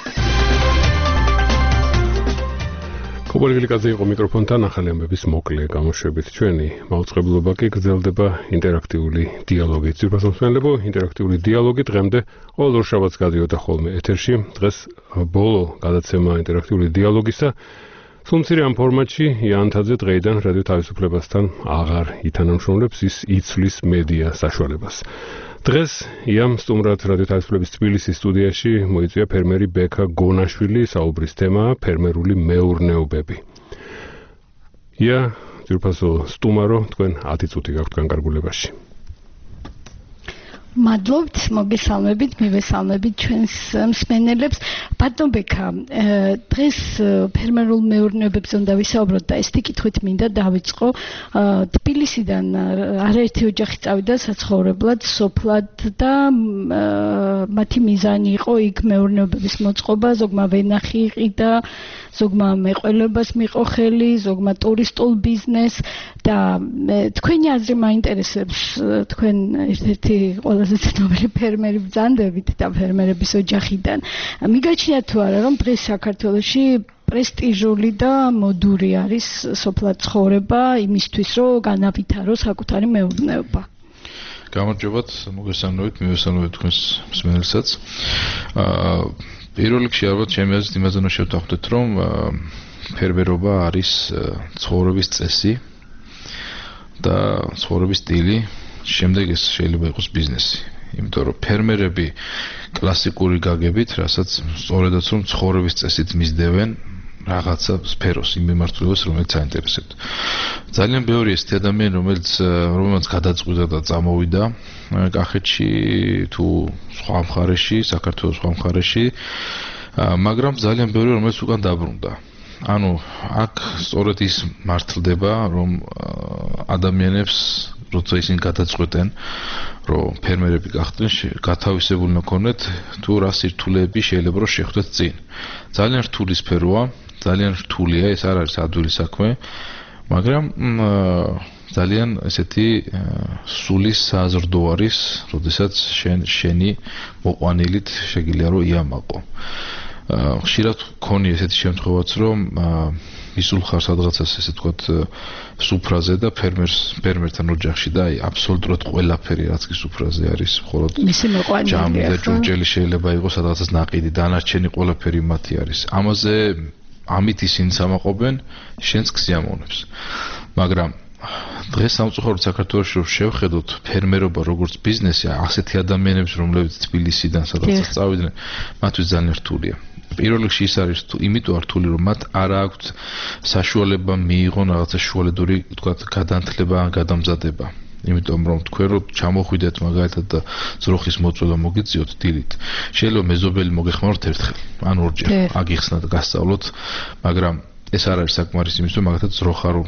კობალიკაძე იყო მიკროფონთან, ახალი ამბების მოკლე გამოშვებით. ჩვენი მაუწყებლობა კი გრძელდება ინტერაქტიული დიალოგით. ძირფასმსმენელებო, ინტერაქტიული დიალოგი დღემდე ყოველ ორ შაბათს გადიოდა ხოლმე ეთერში. დღეს ბოლო გადაცემა ინტერაქტიული დიალოგისა. სულ მცირე ამ ფორმატში იანთაძე დღეიდან რადიო თავისუფლებასთან აღარ ითანამშრომლებს, ის იცვლის მედია საშუალებას. დღეს იამ სტუმრად რადიო თავისუფლების თბილისის სტუდიაში მოიწვია ფერმერი ბექა გონაშვილი, საუბრის თემაა ფერმერული მეურნეობები. ია, ძირფასო სტუმარო, თქვენ 10 წუთი გაქვთ განკარგულებაში. მადლობთ, მოგესალმებით, მივესალმებით ჩვენს მსმენელებს. ბატონ ბექა, დღეს ფერმერულ მეურნეობებზე უნდა ვისაუბროთ და ეს კითხვით მინდა დავიწყო. თბილისიდან არაერთი ოჯახი წავიდა საცხოვრებლად, სოფლად და მათი მიზანი იყო იქ მეურნეობების მოწყობა, ზოგმა ვენახი იყიდა, ზოგმა მეყოლებას მიყო ხელი, ზოგმა ტურისტულ ბიზნესს და თქვენი აზრი მაინტერესებს. თქვენ ერთ-ერთი ყველაზე ცნობილი ფერმერი ბრძანდებით და ფერმერების ოჯახიდან. მიგაჩნიათ თუ არა, რომ დღეს საქართველოში პრესტიჟული და მოდური არის სოფლად ცხოვრება იმისთვის, რომ განავითაროს საკუთარი მეურნეობა. გამარჯობათ, მოგესალმებით, მივესალმებით თქვენს მსმენელსაც. პირველ რიგში ალბათ ჩემი აზრით იმაზე უნდა შევთანხმდეთ, რომ ფერმერობა არის ცხოვრების წესი და ცხოვრების სტილი. შემდეგ ეს შეიძლება იყოს ბიზნესი. იმიტომ რომ ფერმერები კლასიკური გაგებით, რასაც სწორედაც რომ ცხოვრების წესით მისდევენ რაღაცა სფეროს, იმ მიმართულებას, რომელიც აინტერესებთ. ძალიან ბევრი ესეთი ადამიანი, რომელმაც გადაწყვიტა და წამოვიდა კახეთში თუ სხვა მხარეში, საქართველოს სხვა მხარეში, მაგრამ ძალიან ბევრი რომელიც უკან დაბრუნდა. ანუ აქ სწორედ ის მართლდება, რომ ადამიანებს როცა ისინი გადაწყვეტენ, რომ ფერმერები გახდნენ, გათავისებული ნაკონეთ თუ რა სირთულეები შეიძლება რომ შეხვდეთ წინ. ძალიან რთული სფეროა, ძალიან რთულია, ეს არ არის ადვილი საქმე, მაგრამ ძალიან ესეთი სულის საზრდო არის, როდესაც შენი მოყვანილით შეგიძლია რომ იამაყო. ხშირად გქონია ესეთი შემთხვევაც, რომ ისულ ხარ სადღაცას ესე თქვათ სუფრაზე და ფერმერთან ოჯახში და აი აბსოლუტურად ყველაფერი რაც კი სუფრაზე არის, მხოლოდ ჯამი და ჭურჭელი შეიძლება იყოს სადღაცას ნაყიდი, დანარჩენი ყველაფერი მათი არის. ამით ისინი სამაყობენ შენს გზიამოვნებს. მაგრამ დღეს სამწუხაროდ საქართველოში რომ შევხედოთ ფერმერობა როგორც ბიზნესი, ასეთი ადამიანებს რომლებიც თბილისიდან სადღაც წავიდნენ, მათთვის ძალიან რთულია. პირველ რიგში ის არის იმიტომ რთული, რომ მათ არ აქვთ საშუალება მიიღონ რაღაცა შუალედური, თქვათ, გადანთლება ან გადამზადება. იმიტომ რომ თქვენ რო ჩამოხვიდეთ მაგალითად და ძროხის მოწვევა მოგიწიოთ დილით, შეიძლება მეზობელი მოგეხმაროთ ერთხელ, ან ორჯერ, აგიხსნათ, გასწავლოთ, მაგრამ ეს არ არის საკმარისი იმისთვის, რომ მაგალითად ძროხა რო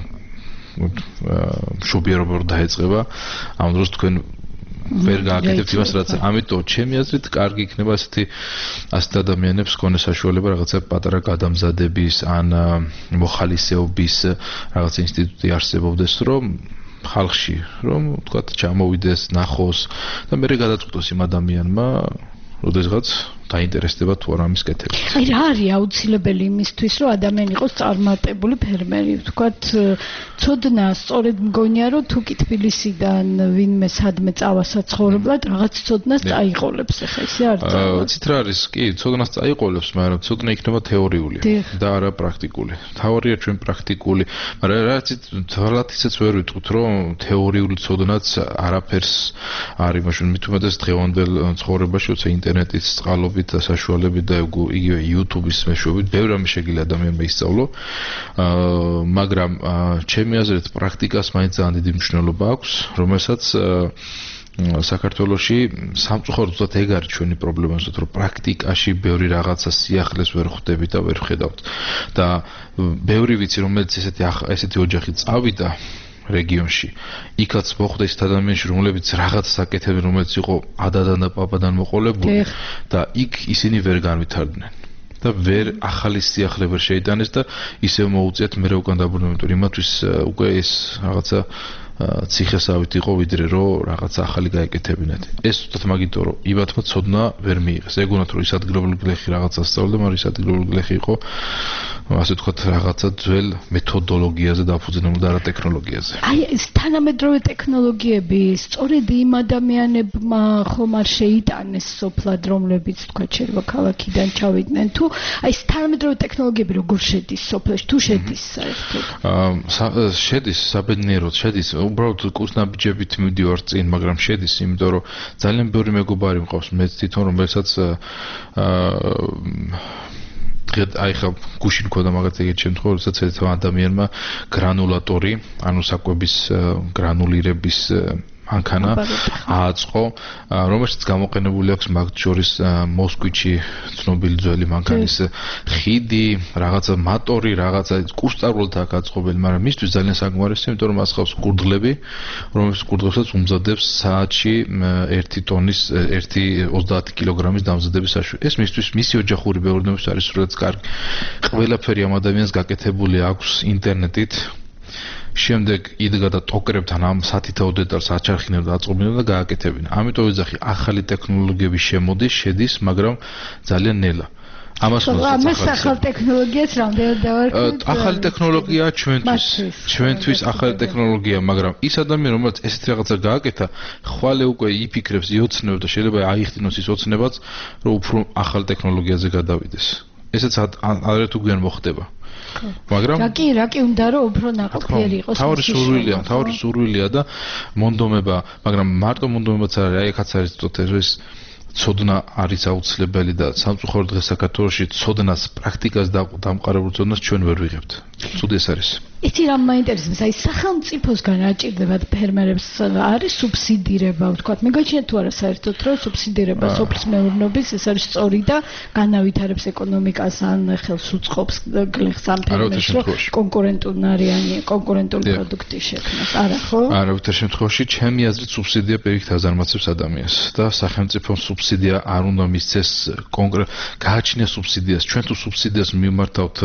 მშობიარობა რო დაეწყება, ამ დროს თქვენ ვერ გააკეთებთ იმას, რაც ამიტომ ჩემი აზრით კარგი იქნება ასეთი ადამიანებს ქონეს საშუალება რაღაცა პატარა გადამზადების ან მოხალისეობის რაღაცა ინსტიტუტი არსებობდეს, რომ ხალხში, რომ თქვათ ჩამოვიდეს, ნახოს და მერე გადაწყვიტოს იმ ადამიანმა, როდესაც დაინტერესდება თუ არა ამის კეთებით. აი რა არის აუცილებელი იმისთვის, რომ ადამიანი იყოს წარმატებული ფერმერი, ვთქვათ, ცოდნა სწორედ მგონია, რომ თუ კი თბილისიდან ვინმე სადმე წავასაცხოვრებლად, რაღაც ცოდნას წაიყოლებს, ახლა ისე არ წავა. ცით რა არის, კი, ცოდნას წაიყოლებს, მაგრამ ცოდნა იქნება თეორიული და არა პრაქტიკული. თავარია ჩვენ პრაქტიკული, მაგრამ რაც თვალად ისეც ვერ ვიტყვით, რომ თეორიული ცოდნაც არაფერს არ იმაშენ მithumedes დღევანდელ ცხოვრებაში, როცა ინტერნეტის წყალობით და საშუალებით და იგივე YouTube-ის მეშვეობით ბევრი რამე შეგიძლია ადამიანმა ისწავლო, მაგრამ ჩემი აზრით პრაქტიკას მაინც ძალიან დიდი მნიშვნელობა აქვს, რომელსაც საქართველოში სამწუხაროდ ზუსტად ეგ არის ჩვენი პრობლემა, რომ პრაქტიკაში ბევრი რაღაცა სიახლეს ვერ ხვდებით და ვერ ხედავთ და ბევრი ვიცი, რომელიც ესეთი ოჯახი წავიდა რეგიონში. იქაც მოხვდა ის ადამიანში, რომლებიც რაღაც საკეთებენ, რომელიც იყო ადადან და პაპადან მოყოლებული და იქ ისინი ვერ განვითარდნენ. და ვერ ახალი სიახლე ვერ შეიტანეს და ისევ მოუწიათ მერე უკან დაბრუნება, იმათვის უკვე ეს რაღაცა ციხესავით იყო, ვიდრე რომ რაღაცა ახალი გაეკეთებინათ. ეს უბრალოდ მაგითო რომ იბათმა ცოდნა ვერ მიიღეს. ეგონათ რომ ის ადგილობრივი გლეხი რაღაცას სწავლდა, მაგრამ ის ადგილობრივი გლეხი იყო ასე ვთქვათ რაღაცა ძველ მეთოდოლოგიაზე დაფუძნებული და არა ტექნოლოგიაზე. აი ეს თანამედროვე ტექნოლოგიები სწორედ იმ ადამიანებმა ხომ არ შეიტანეს სოფლად, რომლებიც თქვა შეიძლება ქალაქიდან ჩავიდნენ, თუ აი ეს თანამედროვე ტექნოლოგიები როგორ შედის სოფლში, თუ შედის საერთოდ? შედის საბედნიეროდ, შედის უბრალოდ კურსნაბიჯებით მივდივარ წინ, მაგრამ შედის, იმიტომ რომ ძალიან ბევრი მეგობარი მყავს მეც თვითონ, რომელსაც აი ხა გუშინ ქონდა მაგათ ეგეთ შემთხვევა, როდესაც ერთ ადამიანმა გრანულატორი, ანუ საკვების გრანულირების მანქანა ააწყო, რომელშიც გამოყენებული აქვს მაგ შორის მოსკვიჩი ცნობილი ძველი მანქანის ხიდი, რაღაცა მატორი, რაღაცა კურსწავლულთ აქ აწყობილი, მაგრამ მისთვის ძალიან საკმარისია, იმიტომ რომ მას ხავს კურდღლები, რომლის კურდღლებსაც უმზადებს საათში 1 ტონის 1.30 კილოგრამის დამზადების საშუალება. ეს მისთვის მისი ოჯახური მეურნეობის არის სრულიად კარგი. ყველაფერი ამ ადამიანს გაკეთებული აქვს ინტერნეტით. შემდეგ იდგა და ტოკერებთან ამ სათითაო დეტალს აჩარხინა და აწყობინა და გააკეთებინა. ამიტომ ვიძახი, ახალი ტექნოლოგიები შემოდის, შედის, მაგრამ ძალიან ნელა. ამას ახალ ტექნოლოგიას რამდენად დავარქვით? ახალი ტექნოლოგია ჩვენთვის ახალი ტექნოლოგია, მაგრამ ის ადამიანი, რომელიც ესეთი რაღაცა გააკეთა, ხვალე უკვე იფიქრებს, იოცნებს და შეიძლება აიხდინოს ის ოცნებაც, რომ უფრო ახალ ტექნოლოგიაზე გადავიდეს. ესეც ადრე თუ გვიან მოხდება. მაგრამ რა კი უნდა რომ უფრო ნაყოფიერი იყოს. თავი სურვილია და მონდომება, მაგრამ მარტო მონდომებაც არის, აი ეხაც არის ეს ცოდნა არის აუცილებელი და სამწუხაროდ დღეს საქართველოში ცოდნას, პრაქტიკას და დამყარებულ ცოდნას ჩვენ ვერ ვიღებთ. ცუდი ეს არის. იცი რა მაინტერესებს, აი სახელმწიფოსგან რა ჭირდებათ ფერმერებს, არის სუბსიდირება, ვთქვათ, მეგოჩნია თუ არა საერთოდ რომ სუბსიდირება სოფლის მეურნეობის ეს არის სწორი და განავითარებს ეკონომიკას ან ხელს უწყობს გლეხს ამ ფერმერს, რომ კონკურენტული პროდუქტი შექმნას, არა ხო? არავითარ შემთხვევაში ჩემი აზრით სუბსიდია პირიქით აზარმაცებს ადამიანს და სახელმწიფომ სუბსიდია არ უნდა მისცეს გააჩნია სუბსიდიას. ჩვენ თუ სუბსიდიას მიმართავთ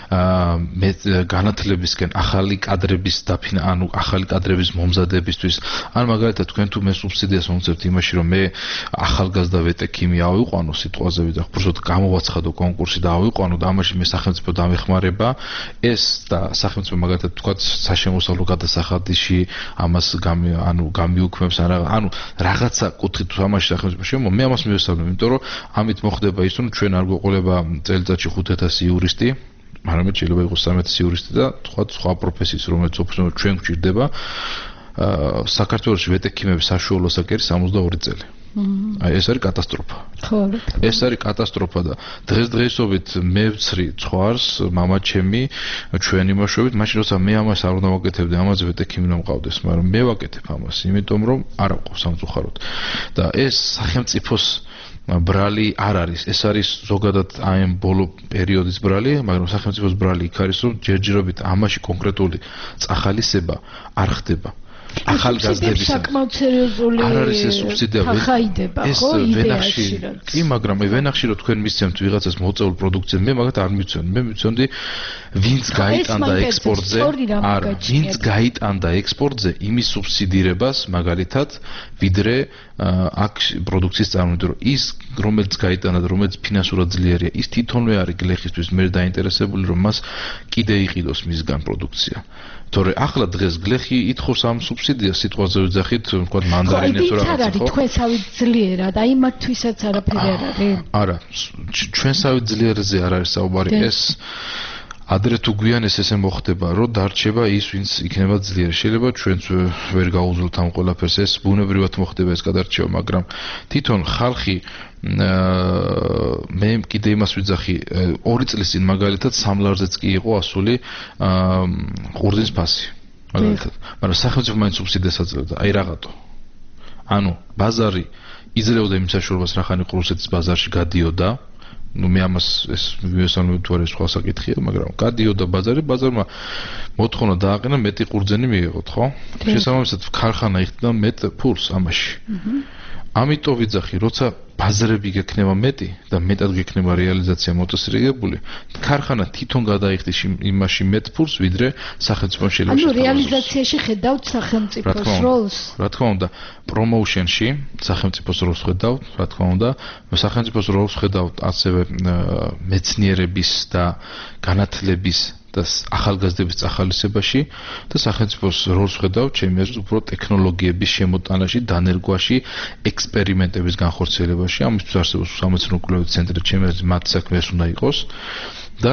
განათლებისკენ, ახალი კადრების დაფინა, ანუ ახალი კადრების მომზადებისთვის, ან მაგალითად თქვენ თუ მე სუბსიდიას მომცემთ იმაში, რომ მე ახალგაზრდა ვეტექიმი ავიყვანო სიტყვაზე და უბრალოდ გამოვაცხადო კონკურსი და ავიყვანო და ამაში მე სახელმწიფო დამეხმარება, ეს და სახელმწიფო მაგალითად თქვათ საშემოსავლო გადასახადში ამას გამიუქმებს, ანუ რაღაცა კუთხით თუ ამაში სახელმწიფო შემო, მე ამას მივესალმებ, იმიტომ რომ ამით მოხდება ის, რომ ჩვენ არ გვეყოლება წელიწადში 5000 იურისტი, მაგრამ შეიძლება იყოს 3000 იურისტი და სხვა პროფესიის, რომელიც ჩვენ გვჭირდება. საქართველოში ვეტექიმების საშუალო საკერი 62 წელი. აი ეს არის კატასტროფა. ხო. ეს არის კატასტროფა და დღესდღეობით მე ვცრი ცხვარს, მამა ჩემი, ჩვენი მოშვებით, მაშინ როცა მე ამას არ უნდა ვაკეთებდი, ამაზე ვეტექიმი რომ მყავდეს, მაგრამ მე ვაკეთებ ამას, იმიტომ რომ არ აყავს სამწუხაროდ. და ეს სახელმწიფოს ბრალი არ არის, ეს არის ზოგადად აი ამ ბოლო პერიოდის ბრალი, მაგრამ სახელმწიფოს ბრალი იქ არის, რომ ჯერჯერობით ამაში კონკრეტული წახალისება არ ხდება. ახალგაზრდების საკმაოდ სერიოზული არ არის ეს სუბსიდია ხაიდება ხო იდეაში კი მაგრამ ვენახში რომ თქვენ მისცემთ ვიღაცას მოწეულ პროდუქციას მე მაგათ არ მივცემ მე მივცემდი ვინც გაიტანდა ექსპორტზე არა ვინც გაიტანდა ექსპორტზე იმის სუბსიდირებას მაგალითად ვიდრე აქ პროდუქციის წარმოება რომ ის რომელიც გაიტანა და რომელიც ფინანსურად ძლიერია ის თვითონვე არის გლეხისთვის მე დაინტერესებული რომ მას კიდე იყიდოს მისგან პროდუქცია თორე ახლა დღეს გლეხი ითხოვს ამ სუბსიდიას სიტყვაზე ვიძახით თქვა მანდარინებს რა რაღაცა ხო თქვენსავით ძლიერად აი მათთვისაც არაფერი არ არის არა ჩვენსავით ძლიერზე არ არის საუბარი ეს ადრე თუ გვიან ესე მოხდება რომ დარჩება ის ვინც იქნება ძლიერი შეიძლება ჩვენც ვერ გაუძლოთ ამ ყველაფერს ეს ბუნებრივად მოხდება ეს გადარჩევა მაგრამ თვითონ ხალხი მე კიდე იმას ვიძახი 2 წლის წინ მაგალითად სამლარზეც კი იყო ასული ყურძნის ფასი მაგალითად მაგრამ სახელმწიფო მაინც სუბსიდიას აძლევდა აი რაღაცო ანუ ბაზარი იძლეოდა იმ საშუალებას რახანი ყურძნის ბაზარში გადიოდა ну მე ამას ეს მივესალმებ თუ არის სხვა საკითხია მაგრამ გადიოდა ბაზარმა მოთხოვნა დააყენა მეტი ყურძენი მიიღოთ ხო შესაბამისად ქარხანა იხდიდა მეტ ფულს ამაში ამიტომ ვიძახი როცა ბაზარები გექნება მეტი და მეტად გექნება რეალიზაცია მოწესრიგებული ქარხანა თვითონ გადაიხდის იმაში მეტ ფულს ვიდრე სახელმწიფო შეიძლება ანუ რეალიზაციაში ხედავთ სახელმწიფოს როლს რა თქმა უნდა პრომოუშენში სახელმწიფოს როლს ხედავთ რა თქმა უნდა სახელმწიფოს როლს ხედავთ ასევე მეცნიერების და განათლების და ახალგაზრდების წახალისებაში და სახელმწიფოს როლს ხედავ ჩემი აზრით უფრო ტექნოლოგიების შემოტანაში, დანერგვაში, ექსპერიმენტების განხორციელებაში, ამისთვის არსებობს სამეცნიერო კვლევების ცენტრი, ჩემი აზრით მათ საქმე ეს უნდა იყოს და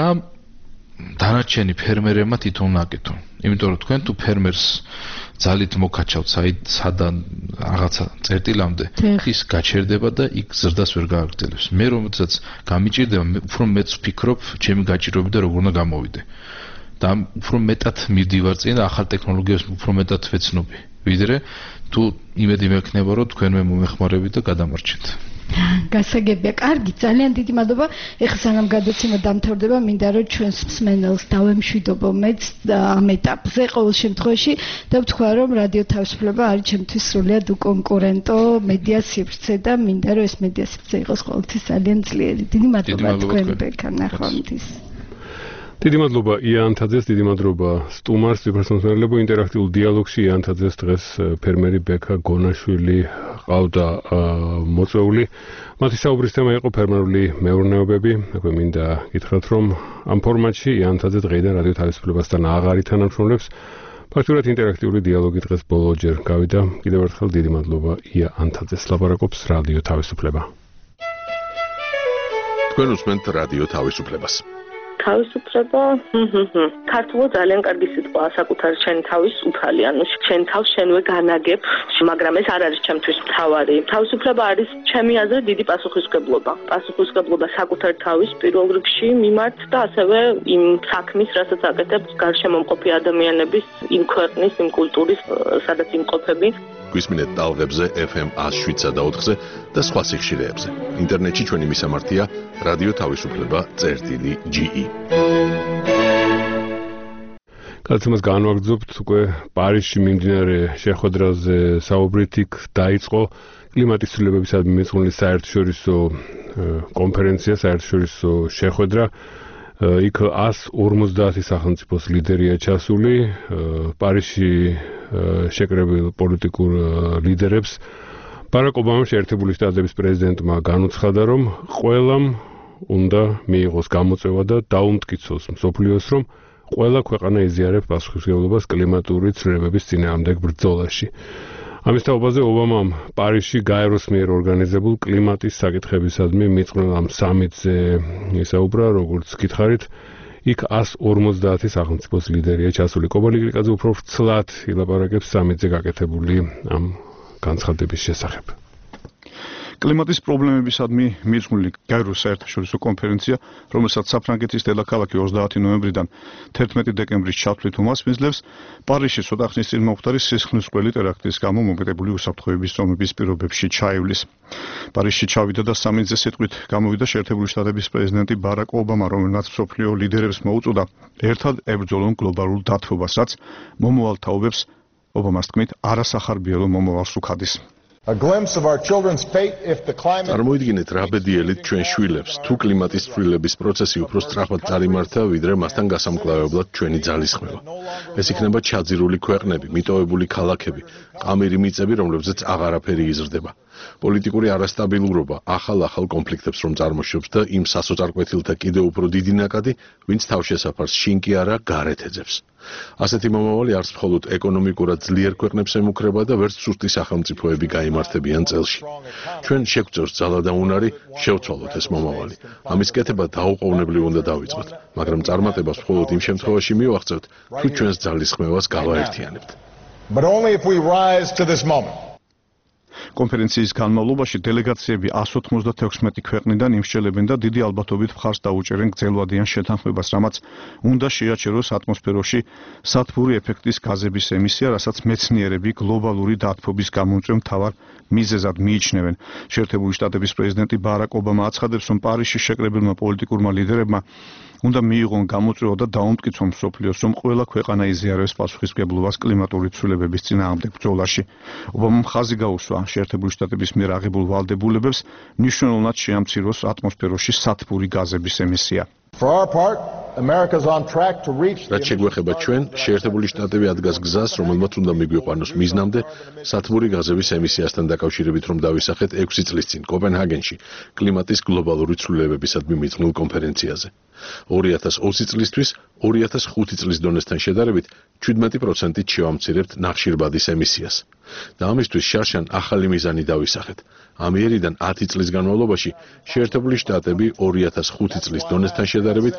დანარჩენი ფერმერებმა თვითონ აკეთონ. იმიტომ რომ თქვენ თუ ფერმერს ძალით მოკაჩავთ სადან რაღაცა წერტილამდე ის გაჩერდება და იქ ზრდას ვერ გააგრძელებს. მე რომელსაც გამიჭირდება უფრო მეც ვფიქრობ ჩემი გაჭირვები და როგორ უნდა გამოვიდე. და უფრო მეტად მივდივარ წინ და ახალ ტექნოლოგიებს უფრო მეტად ვეცნობი. ვიდრე თუ იმედი მექნება რომ თქვენ მე მომეხმარებით და გადამარჩენთ. გასაგებია, კარგი, ძალიან დიდი მადლობა. ეხლა სანამ გადაცემა დამთავრდება, მინდა რომ ჩვენს მსმენელს დავემშვიდობო მეც ამ ეტაპზე ყოველ შემთხვევაში და ვთქვა რომ რადიო თავისუფლება არის ჩემთვის სრულიად უკონკურენტო მედია სივრცე და მინდა რომ ეს მედია სივრცე იყოს ყოველთვის ძალიან ძლიერი. დიდი მადლობა თქვენ ბექა ნახვამდის. დიდი მადლობა იანთაძეს, დიდი მადლობა სტუმარს, ვიფასონსმენელებო ინტერაქტიულ დიალოგში იანთაძეს დღეს ფერმერი ბექა გონაშვილი ყავდა მოწვეული. მათი საუბრის თემა იყო ფერმერული მეურნეობები. აქვე მინდა გითხრათ, რომ ამ ფორმატში იანთაძე დღეიდან რადიო თავისუფლებასთან აღარ ითანამშრომლებს. ფაქტურად ინტერაქტიული დიალოგი დღეს ბოლოჯერ გავიდა. კიდევ ერთხელ დიდი მადლობა იანთაძეს. ლაპარაკობს რადიო თავისუფლება. თქვენ უსმენთ რადიო თავისუფლებას. თავისუფლება ქართულად ძალიან კარგი სიტყვაა საკუთარი შენი თავის უფალი ანუ შენ თავს შენვე განაგებ მაგრამ ეს არ არის ჩემთვის მთავარი თავისუფლება არის ჩემი აზრით დიდი პასუხისმგებლობა საკუთარი თავის პირველ რიგში მიმართ და ასევე იმ საქმის რასაც აკეთებს გარშემომყოფი ადამიანების იმ ქვეყნის იმ კულტურის სადაც იმყოფები გვისმინეთ ტალღებზე FM 107.4-ზე და სხვა სიხშირეებზე. ინტერნეტში ჩვენი მისამართია რადიო თავისუფლება.ge. გადაცემას განვაგრძობთ უკვე პარიზში მიმდინარე შეხვედრაზე საუბრით იქ დაიწყო კლიმატის ცვლილებებისადმი მეწყრული საერთაშორისო კონფერენცია, საერთაშორისო შეხვედრა. იქ 150 სახელმწიფოს ლიდერია ჩასული, პარიზში შეკრებილ პოლიტიკურ ლიდერებს. ბარაკ ობამამ შეერთებული შტატების პრეზიდენტმა განუცხადა, რომ ყველამ უნდა მიიღოს გამოწვევა და დაუმტკიცოს მსოფლიოს, რომ ყველა ქვეყანა იზიარებს პასუხისმგებლობას კლიმატური ცვლილებების წინააღმდეგ ბრძოლაში. ამის თაობაზე ობამამ პარიზში გაეროს მიერ ორგანიზებულ კლიმატის საკითხებისადმი მიწყნელ ამ სამიტზე ისაუბრა, როგორც გითხარით, იქ 150 სახელმწიფოს ლიდერია ჩასული. კობალი გრიკაძე უფრო ვრცლად ილაპარაკებს სამიტზე გაკეთებული ამ განცხადების შესახებ. კლიმატის პრობლემებისადმი მიძღვნილი გაეროს საერთაშორისო კონფერენცია, რომელსაც საფრანგეთის დედაქალაქი 30 ნოემბრიდან 11 დეკემბრის ჩათვლით უმასპინძლებს, პარიზში ცოტა ხნის წინ მომხდარი სისხლისმღვრელი ტერაქტის გამო მომეტებული უსაფრთხოების ზომების პირობებში ჩაივლის. პარიზში ჩავიდა და სამიტზე სიტყვით გამოვიდა შეერთებული შტატების პრეზიდენტი ბარაკ ობამა, რომელმაც მსოფლიო ლიდერებს მოუწოდა ერთად ებრძოლონ გლობალურ დათბობას, რაც მომავალ თაობებს ობამას თქმით, არასახარბიელო მომავალს უხადის. A glimpse of our children's fate if the climate წარმოიდგინეთ რა ბედიელით ჩვენ შვილებს თუ კლიმატის ცვლილებების პროცესი უფრო სწრაფად წარიმართა ვიდრე მასთან გასამკლავებლად ჩვენი ძალისხმევა. ეს იქნება ჩაძირული ქვეყნები, მიტოვებული ქალაქები, ყამირი მიწები, რომლებზეც აღარაფერი იზრდება. პოლიტიკური არასტაბილურობა ახალ კონფლიქტებს რომ წარმოშობს და იმ სასოწარკვეთილთა კიდევ უფრო დიდი ნაკადი, ვინც თავშესაფარს შინ კი არა გარეთ ეძებს. ასეთი მომავალი არც მხოლოდ ეკონომიკურად ძლიერ ქვეყნებს ემუქრება და ვერც სუსტი სახელმწიფოები გაიმართებიან წელში. ჩვენ შეგვწევს ძალა და უნარი შევცვალოთ ეს მომავალი. ამის კეთება დაუყოვნებლივ უნდა დავიწყოთ, მაგრამ წარმატებას მხოლოდ იმ შემთხვევაში მივაღწევთ, თუ ჩვენს ძალისხმევას გავაერთიანებთ. but only if we rise to this moment. კონფერენციის განმავლობაში დელეგაციები 196 ქვეყნიდან იმსჯელებენ და დიდი ალბათობით მხარს დაუჭერენ გრძელვადიან შეთანხმებას, რამაც უნდა შეაჩეროს ატმოსფეროში სათბური ეფექტის გაზების ემისია, რასაც მეცნიერები გლობალური დათბობის გამომწვევ მთავარ მიზეზად მიიჩნევენ. შეერთებული შტატების პრეზიდენტი ბარაკ ობამა აცხადებს, რომ პარიზში შეკრებილმა პოლიტიკურმა ლიდერებმა უნდა მიიღონ გამოწვევა და დაუმტკიცონ მსოფლიოს, რომ ყველა ქვეყანა იზიარებს პასუხისმგებლობას კლიმატური ცვლილებების წინააღმდეგ ბრძოლაში. ობამამ ხაზი გაუსვა შეერთებული შტატების მიერ აღებულ ვალდებულებებს, მნიშვნელოვნად შეამციროს ატმოსფეროში სათბური გაზების ემისია. For our part, America's on track to reach რაც შეგვეხება ჩვენ, შეერთებული შტატები ადგას გზას, რომელმაც უნდა მიგვიყვანოს მიზნამდე სათბური გაზების ემისიასთან დაკავშირებით, რომ დავისახეთ 6 წლის წინ კოპენჰაგენში კლიმატის გლობალური ცვლილებებისადმი მიძღვნილ კონფერენციაზე. 2020 წლისთვის 2005 წლის დონესთან შედარებით 17%-ით შევამცირებთ ნახშირბადის ემისიას. და ამისთვის შარშან ახალი მიზანი დავისახეთ. ამიერიდან 10 წლის განმავლობაში შეერთებული შტატები 2005 წლის დონესთან შედარებით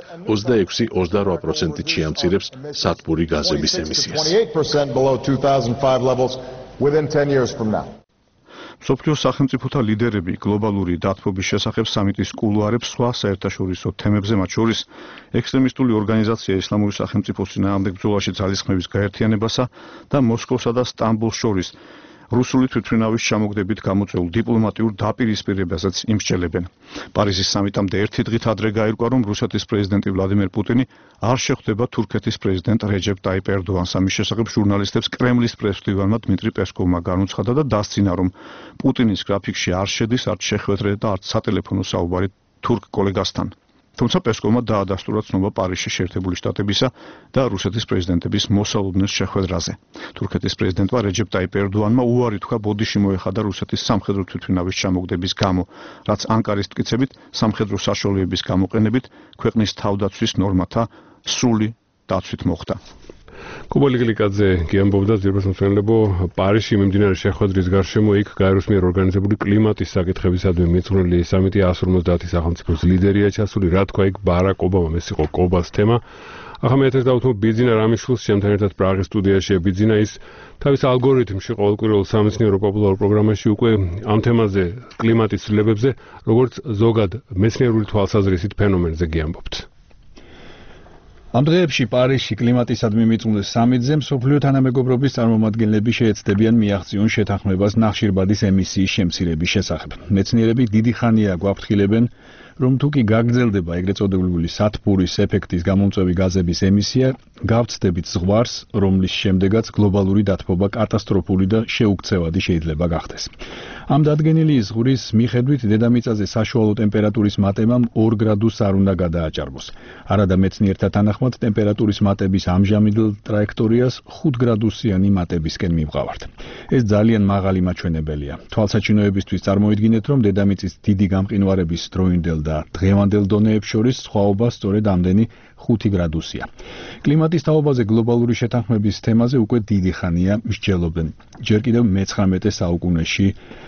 26-28%-ით შეამცირებს სათბური გაზების ემისიას. 28% below 2005 levels within 10 years from now. მსოფლიოს სახელმწიფოთა ლიდერები გლობალური დათბობის შესახებ სამიტის კულუარებს სხვა საერთაშორისო თემებზე, მათ შორის ექსტრემისტული ორგანიზაცია ისლამური სახელმწიფოს წინააღმდეგ ბრძოლაში ძალისხმევის გაერთიანებასა და მოსკოვსა და სტამბოლს შორის რუსული თვითმფრინავის ჩამოგდებით გამოწვეულ დიპლომატიურ დაპირისპირებასაც იმსჯელებენ. პარიზის სამიტამდე ერთი დღით ადრე გაირკვა, რომ რუსეთის პრეზიდენტი ვლადიმერ პუტინი არ შეხვდება თურქეთის პრეზიდენტ რეჯეპ ტაიპ ერდოანს. ამის შესახებ ჟურნალისტებს კრემლის პრესმდივანმა დმიტრი პესკოვმა განუცხადა და დასცინა, რომ პუტინის გრაფიკში არ შედის არც შეხვედრა და არც სატელეფონო საუბარი თურქ კოლეგასთან. თუმცა პესკოვმა დაადასტურა ცნობა პარიზში შეერთებული შტატებისა და რუსეთის პრეზიდენტების მოსალოდნელ შეხვედრაზე. თურქეთის პრეზიდენტმა რეჯეპ ტაიპ ერდოანმა უარი თქვა ბოდიში მოეხადა რუსეთის სამხედრო თვითმფრინავის ჩამოგდების გამო, რაც ანკარის მტკიცებით სამხედრო საშუალებების გამოყენებით ქვეყნის თავდაცვის ნორმათა სრული დაცვით მოხდა. კუბა ლიგლიკაძე გიამბობდა ძირფას მომხმარებო პარიზში მიმდინარე შეხვედრის გარშემო იქ გაეროს მიერ ორგანიზებული კლიმატის საკითხებისადმი მიძღვნილი სამიტი 150 სახელმწიფოს ლიდერია ჩასული, რა თქვა იქ ბარაკ ობამამ, ეს იყო კუბას თემა. ახლა მე ეთერს დავუთმობ ბიძინა რამიშვილს, შემთან ერთად პრაღის სტუდიაშია. ბიძინა ის თავის ალგორითმში ყოველკვირეულ სამეცნიერო პოპულარულ პროგრამაში უკვე ამ თემაზე, კლიმატის ცვლილებებზე, როგორც ზოგად მეცნიერული თვალსაზრისით ფენომენზე გიამბობთ. ამ დღეებში პარიზში კლიმატისადმი მიწვლის სამიტზე მსოფლიო თანამეგობრობის წარმომადგენლები შეეცდებიან მიაღწიონ შეთანხმებას ნახშირბადის ემისიის შემცირების შესახებ. მეცნიერები დიდი ხანია გვაფრთხილებენ, რომ თუ კი გაგრძელდება ეგრეთ წოდებული სათბურის ეფექტის გამომწვევი გაზების ემისია, გავცდებით ზღვარს, რომლის შემდეგაც გლობალური დათბობა კატასტროფული და შეუქცევადი შეიძლება გახდეს. ამ დადგენილი ზღვრის მიხედვით დედამიწაზე საშუალო ტემპერატურის მატებამ 2 გრადუსს არ უნდა გადააჭარბოს. არადა მეცნიერთა თანახმად ტემპერატურის მატების ამჟამინდელ ტრაექტორიას 5 გრადუსიანი მატებისკენ მივყავართ. ეს ძალიან მაღალი მაჩვენებელია. თვალსაჩინოებისთვის წარმოიდგინეთ, რომ დედამიწის დიდი გამყინვარების დროინდელ და დღევანდელ დონეებს შორის სხვაობა სწორედ ამდენი 5 გრადუსია. კლიმატის თაობაზე გლობალური შეთანხმების თემაზე უკვე დიდი ხანია მსჯელობენ. ჯერ კიდევ მე-19 საუკუნეში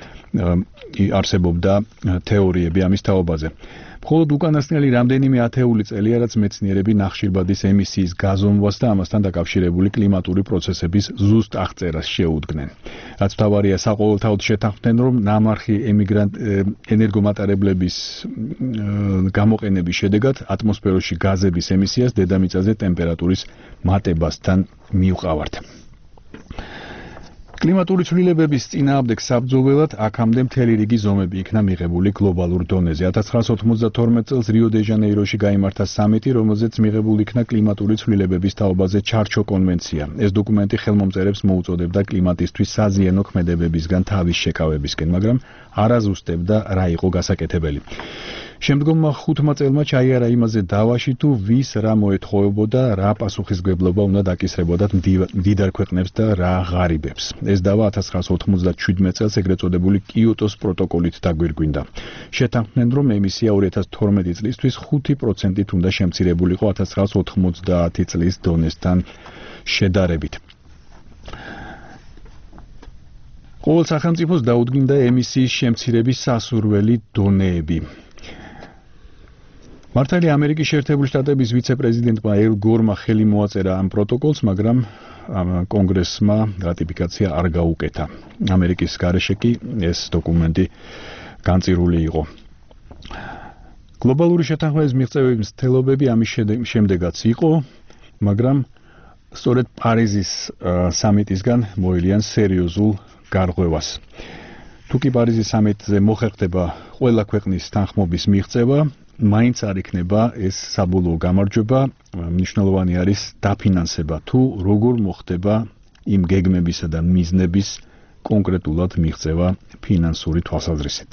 არსებობდა თეორიები ამის თაობაზე. მხოლოდ უკანასკნელი რამდენიმე ათეული წელია, რაც მეცნიერები ნახშირბადის ემისიის გაზომვას და ამასთან დაკავშირებული კლიმატური პროცესების ზუსტ აღწერას შეუდგნენ. რაც მთავარია, საყოველთაოდ შეთანხმდნენ, რომ ნამარხი ენერგომატარებლების გამოყენების შედეგად ატმოსფეროში გაზების ემისიას დედამიწაზე ტემპერატურის მატებასთან მივყავართ. კლიმატური ცვლილებების წინააღმდეგ საბრძოლველად აქამდე მთელი რიგი ზომები იქნა მიღებული გლობალურ დონეზე. 1992 წელს რიო-დე-ჟანეიროში გაიმართა სამიტი, რომელზეც მიღებული იქნა კლიმატური ცვლილებების თაობაზე ჩარჩო კონვენცია. ეს დოკუმენტი ხელმომწერებს მოუწოდებდა კლიმატისთვის საზიანო ქმედებებისგან თავის შეკავებისკენ, მაგრამ არ აზუსტებდა რა იყო გასაკეთებელი. შემდგომმა 5 წელმა ჩაიარა იმაზე დავაში თუ ვის რა მოეთხოვებოდა, რა პასუხისმგებლობა უნდა დაკისრებოდათ მდიდარ ქვეყნებს და რა ღარიბებს. ეს დავა 1997 წელს ეგრეთ წოდებული კიოტოს პროტოკოლით დაგვირგვინდა. შეთანხმდნენ, რომ ემისია 2012 წლისთვის 5%-ით უნდა შემცირებულიყო 1990 წლის დონესთან შედარებით. ყოველ სახელმწიფოს დაუდგინდა ემისიის შემცირების სასურველი დონეები. მართალია ამერიკის შეერთებული შტატების ვიცე-პრეზიდენტმა ელ გორმა ხელი მოაწერა ამ პროტოკოლს, მაგრამ კონგრესმა რატიფიკაცია არ გაუკეთა. ამერიკის გარეშე კი ეს დოკუმენტი განწირული იყო. გლობალური შეთანხმების მიღწევების მცდელობები ამის შემდეგაც იყო, მაგრამ სწორედ პარიზის სამიტისგან მოილიან სერიოზულ გარღვევას. თუ კი პარიზის სამიტზე მოხერხდება ყველა ქვეყნის თანხმობის მიღწევა, მაინც არ იქნება ეს საბოლოო გამარჯვება, მნიშვნელოვანი არის დაფინანსება, თუ როგორ მოხდება იმ გეგმებისა და მიზნების კონკრეტულად მიღწევა ფინანსური თვალსაზრისით.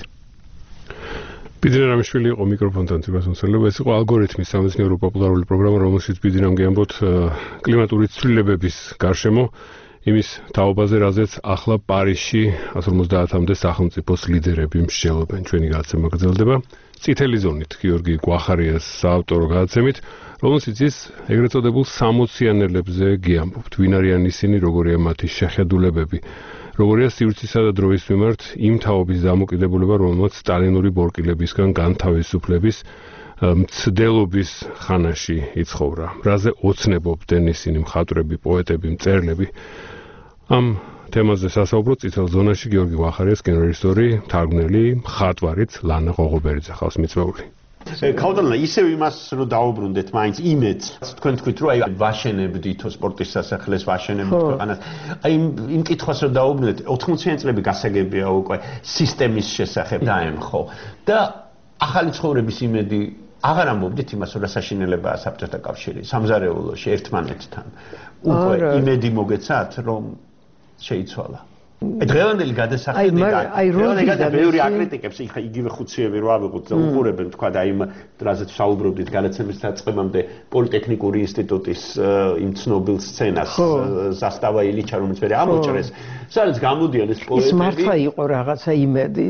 ბიძინა რამიშვილი იყო მიკროფონთან ცირვასუნცელობა, ეს იყო ალგორითმის სამეცნიერო პოპულარული პროგრამა, რომელშიც ბიძინამ გეამბოთ კლიმატური ცვლილებების გარშემო იმის თაობაზე, რაზეც ახლა პარიზში 150-მდე სახელმწიფოს ლიდერები მსჯელობენ. ჩვენი გადაცემა გრძელდება წითელი ზონით გიორგი გვახარიას საავტორო გადაცემით, რომელშიც ის ეგრეთ წოდებულ 60-იანელებზე გეამბობთ. ვინ არიან ისინი, როგორია მათი შეხედულებები, როგორია სივრცისა და დროის მიმართ იმ თაობის დამოკიდებულება, რომელმაც სტალინური ბორკილებისგან განთავისუფლების მცდელობის ხანაში იცხოვრა. რაზე ოცნებობდნენ ისინი მხატვრები, პოეტები, მწერლები. ამ თემაზე სასაუბროთ წითელ ზონაში გიორგი გვახარიას კინორეჟისორი, თარგმნელი, მხატვარიც ლანა ღოღობერიძე ხავს მიწვეული. ქაუდანლა ისევ იმას რომ დაუბრუნდეთ მაინც იმედს თქვენ თქვით რომ აი ვაშენებდითო სპორტის სასახლეს ვაშენებდით ქვეყანას აი იმ კითხვას რომ დაუბრუნდეთ 80-იან წლები გასაგებია უკვე სისტემის შესახებ დაემხო და ახალი ცხოვრების იმედი აღარ ამბობდით იმას რომ საშინელებაა საბჭოთა კავშირი სამზარეულოში ერთმანეთთან უკვე იმედი მოგეცათ რომ შეიცვალა დღევანდელი გადასახადი და ბევრი აკრიტიკებს იგივე ხუციები რო ავიღოთ და უყურებენ თქვა და იმ დრაზეც საუბრობდით გადაცემის დაწყებამდე პოლიტექნიკური ინსტიტუტის იმ ცნობილ სცენას ზასტავა ილიჩა რომელიც მე ამოჭრეს სადაც გამოდიან ეს პოეტები ის მართლა იყო რაღაცა იმედი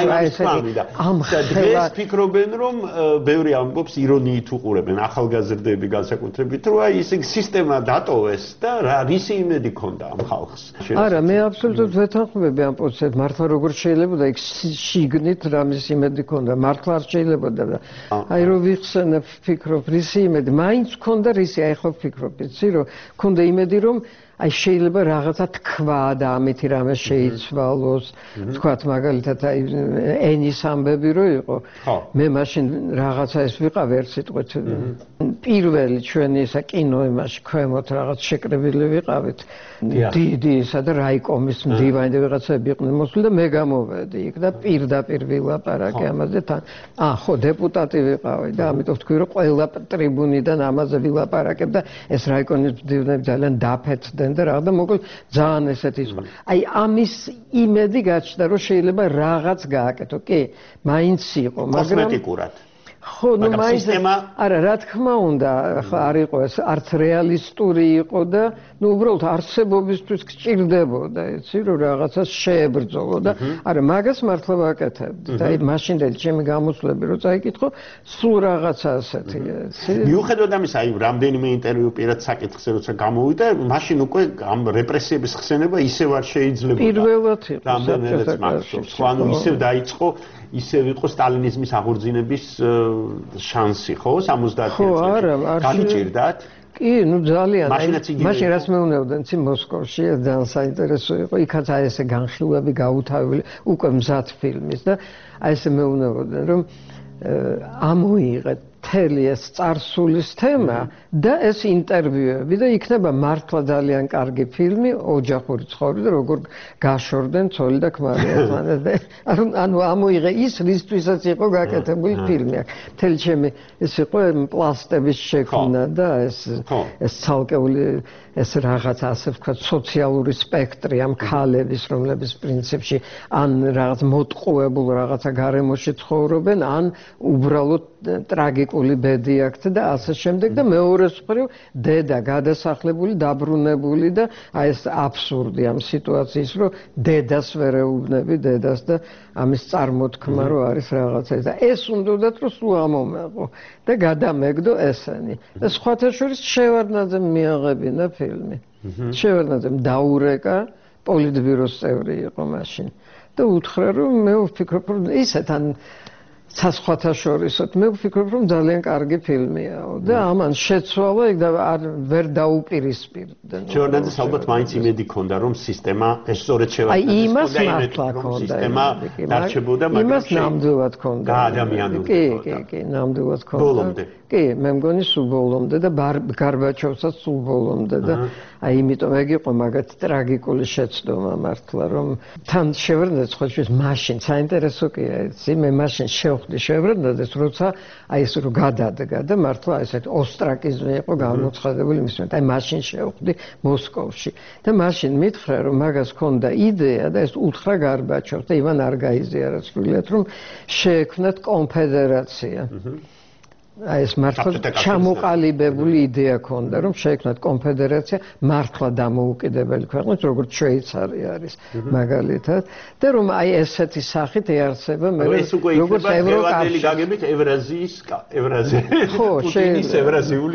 დღეს ფიქრობენ რომ ბევრი ამბობს ირონიით უყურებენ ახალგაზრდები განსაკუთრებით რომ აი ის სისტემა დატოვეს და რა რისი იმედი ქონდა ამ ხალხს არა მე აბსოლუტურად ვეთანხმები ამ პოზიციას მართლა როგორ შეიძლება იქ შიგნით რამის იმედი ქონდა მართლა არ შეიძლება და აი რომ ვიხსენებ ფიქრობ რისი იმედი მაინც ქონდა რისი აი ხო ფიქრობ იცი რომ ქონდა იმედი რომ აი შეიძლება რაღაცა თქვა და ამითი რამე შეიცვალოს თქვათ მაგალითად აი ენის ამბები რო იყო მე მაშინ რაღაცა ეს ვიყავ ერთ სიტყვით პირველი ჩვენი ისა კინო იმაში ქვემოთ რაღაც შეკრებილი ვიყავით დიდი ისა და რაიკომის მდივანი და ვიღაცები იყვნენ მოსული და მე გამოვედი იქ და პირდაპირ ვილაპარაკე ამაზე თან ხო დეპუტატი ვიყავი და ამიტომ თქვი რომ ყველა ტრიბუნიდან ამაზე ვილაპარაკებ და ეს რაიკონის მდივნები ძალიან დაფეთდნენ და რა და მოკლედ ძალიან ესეთი იყო. აი ამის იმედი გაჩნდა რომ შეიძლება რაღაც გააკეთო. კი, მაინც იყო, მაგრამ კოსმეტიკურად. ხო, ნუ მაინც არა, რა თქმა უნდა, ხა არ იყო ეს არც რეალისტური იყო და ნუ უბრალოდ არსებობისთვის გჭირდებოდა, იცი რომ რაღაცას შეებრძოლო და არა, მაგას მართლა ვაკეთებდი. და აი მაშინდელი ჩემი გამოსვლები რო წაიკითხო, სულ რაღაცა ასეთი, იცი. მიუხედავად ამისა, აი რამდენიმე ინტერვიუ პირად საკითხზე როცა გამოვიდა, მაშინ უკვე ამ რეპრესიების ხსენება ისევ არ შეიძლება. პირველად იყო. რამდენადაც მახსოვს. ხო, ანუ ისევ დაიწყო ისევ იყო სტალინიზმის აღორძინების შანსი, ხო? 70-იან წლებში. გაიჭირდათ? კი, ნუ ძალიან. მაშინ რაც მეუნებდნენ ცი მოსკოვში, ძალიან საინტერესო იყო. იქაც აი ესე განხილვები გაუთავებელი, უკვე მზად ფილმის და აი ესე მეუნებდნენ რომ ამოიღეთ მთელი ეს წარსულის თემა და ეს ინტერვიუები და იქნება მართლა ძალიან კარგი ფილმი ოჯახური ცხოვრება და როგორ გაშორდნენ ცოლი და ქმარი ერთმანეთს. ანუ ამოიღე ის რისთვისაც იყო გაკეთებული ფილმი აქ. მთელი ჩემი ეს იყო პლასტების შექმნა და ეს ცალკეული ეს რაღაც ასე ვქოთ სოციალური სპექტრი ამ ქალების რომლების პრინციპში ან რაღაც მოტყუებულ რაღაცა გარემოში ცხოვრობენ ან უბრალოდ ტრაგიკული ბედი აქვთ და ასე შემდეგ და მეორეს მხრივ დედა გადასახლებული დაბრუნებული და აი ეს აბსურდი ამ სიტუაციის რომ დედას ვერ ეუბნები დედას და ამის წარმოთქმა რო არის რაღაცა და ეს უნდათ რომ სულ ამომეყო და გადამეგდო ესენი და სხვათა შორის შევარდნაძემ მიაღებინა ფილმი შევარდნაძემ დაურეკა პოლიტბიუროს წევრი იყო მაშინ და უთხრა რომ მე ვფიქრობ რომ ისეთან სხვათა შორისოთ მე ვფიქრობ რომ ძალიან კარგი ფილმიაო და ამან შეცვალა იქ და ვერ დაუპირისპირდნენ შევარდნაძეს ალბათ მაინც იმედი ქონდა რომ სისტემა ეს სწორედ შევარდნაძეს ქონდა სისტემა დარჩებოდა მაგრამ იმას ნამდვილად ქონდა ადამიანური კი ნამდვილად ქონდა ბოლომდე კი მე მგონი სულ ბოლომდე და გარბაჩოვსაც სულ ბოლომდე და აი იმიტომ ეგ იყო მაგათ ტრაგიკული შეცდომა მართლა რომ თან შევარდნაძეს ხო შეიძლება მაშინ საინტერესო კია იცი მე მაშინ შევხვდი შევარდნაძეს როცა აი ეს რო გადადგა და მართლა ესეთ ოსტრაკიზმი იყო გამოცხადებული მის მე აი მაშინ შევხვდი მოსკოვში და მაშინ მითხრა რომ მაგას ქონდა იდეა და ეს უთხრა გარბაჩოვს და ივან არ გაიზიარა სრულიად რომ შეექმნათ კონფედერაცია აი ეს მართლა ჩამოყალიბებული იდეა ქონდა რომ შეექმნათ კონფედერაცია მართლა დამოუკიდებელი ქვეყნებს როგორც შვეიცარია არის მაგალითად და რომ აი ესეთი სახით ეარსება მე როგორც ევროკავშირი გაგებით ევრაზიის ხო ევრაზიული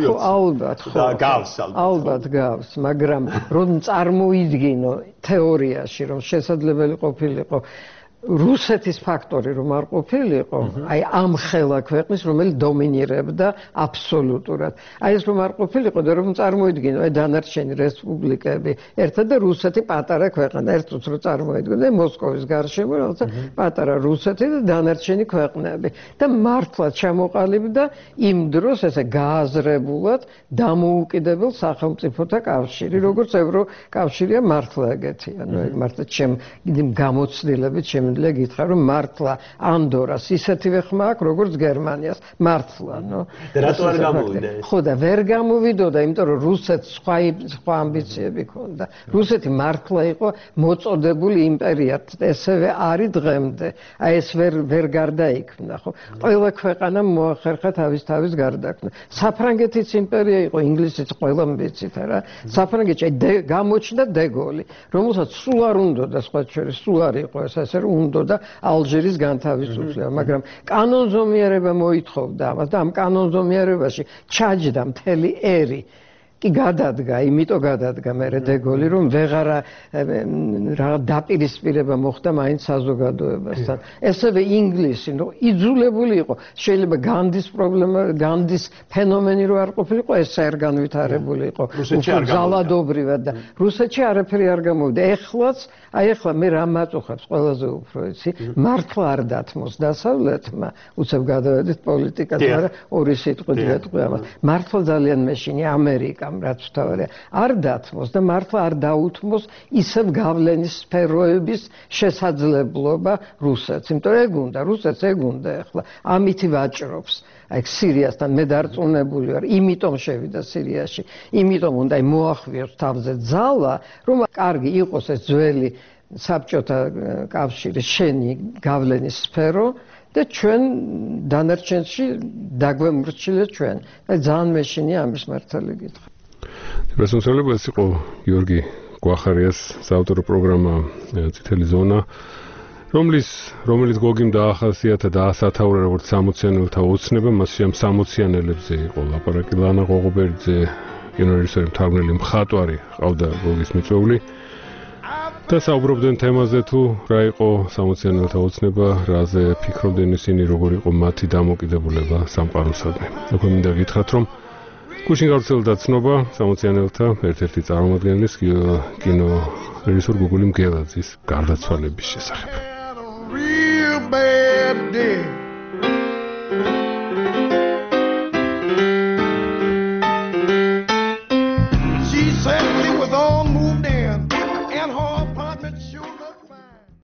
ალბათ გავს მაგრამ რომ წარმოიდგინო თეორიაში რომ შესაძლებელი ყოფილიყო რუსეთის ფაქტორი რომ არ ყოფილიყო, აი ამ ხელა ქვეყნის რომელიც დომინირებდა აბსოლუტურად. აი ეს რომ არ ყოფილიყო და რომ წარმოიდგინო აი დანარჩენი რესპუბლიკები, ერთად და რუსეთი პატარა ქვეყანა, ერთად რომ წარმოიდგინო მოსკოვის გარშემო რაღაცა პატარა რუსეთი და დანარჩენი ქვეყნები და მართლა ჩამოყალიბდა იმ დროს ესე გააზრებულად დამოუკიდებელ სახელმწიფოთა კავშირი, როგორც ევროკავშირია მართლა ეგეთი. ანუ ეგ მართლა ჩემ გამოცდილებით შემიძლია გითხრა რომ მართლა ანდორას ისეთივე ხმა აქვს როგორც გერმანიას მართლა ნო რატო არ გამოვიდა ეს ხო და ვერ გამოვიდოდა იმიტომ რომ რუსეთს სხვა ამბიციები ჰქონდა რუსეთი მართლა იყო მოწოდებული იმპერია ესევე არის დღემდე აი ეს ვერ გარდაიქმნა ხო ყველა ქვეყანამ მოახერხა თავის გარდაქმნა საფრანგეთის იმპერია იყო ინგლისიც ყველა მბიცით არა საფრანგეთში გამოჩნდა დეგოლი რომელსაც სულ არ უნდოდა სხვა შორის სულ არ იყო ეს ასე რომ უნდა ალჟირის განთავისუფლება, მაგრამ კანონზომიერება მოითხოვდა ამას და ამ კანონზომიერებაში ჩაჯდა მთელი ერი. კი გადადგა, იმიტომ გადადგა მერე დეგოლი, რომ ვეღარა დაპირისპირება მოხდა მაინც საზოგადოებასთან. ესევე ინგლისი, ნუ იძულებული იყო, შეიძლება განდის პრობლემა, განდის ფენომენი რო არ ყოფილიყო, ეს არ განვითარებული იყო. ზალადობრივად და რუსეთში არაფერი არ გამოვიდა. ეხლა მე რა მაწუხებს ყველაზე უფრო იცი, მართლა არ დათმოს დასავლეთმა, უცებ გადავედით პოლიტიკაზე, არა ორი სიტყვით ვეტყვი ამას. მართლა ძალიან მეშინი ამერიკა რაც თავია არ დათმოს და მართლა არ დაუთმოს ისევ გავლენის სფეროების შესაძლებლობა რუსეთს. იმიტომ ეგ უნდა, რუსეთს ეგ უნდა ახლა ამითი ვაჭრობს. აი სირიასთან მე დარწმუნებული ვარ, იმიტომ შევიდა სირიაში. იმიტომ უნდა მოახვიოს თავზე ძალა, რომ კარგი იყოს ეს ძველი საბჭოთა კავშირის შენი გავლენის სფერო და ჩვენ დანარჩენში დაგვემორჩილეთ ჩვენ. და ძალიან მეშინია ამის მართალი გითხრა. პრესონსოლები ეს იყო გიორგი გვახარიას საავტორო პროგრამა წითელი ზონა, რომელიც გოგიმ დაახასიათა და ასათაურა როგორც 60-იანელთა ოცნება, მასში ამ 60-იანელებზე იყო ლაპარაკი ლანა ღოღობერიძე, კინორეჟისორი, მთარგმნელი, მხატვარი ყავდა გოგის მიწვეული. და საუბრობდნენ თემაზე თუ რა იყო 60-იანელთა ოცნება, რაზე ფიქრობდნენ ისინი, როგორ იყო მათი დამოკიდებულება სამყაროსადმი. უკვე მინდა გითხრათ, რომ გუშინ გავრცელდა ცნობა 60-იანელთა ერთ-ერთი წარმომადგენლის კინო რეჟისორ გუგული მგელაძის გარდაცვალების შესახებ. Real bad day.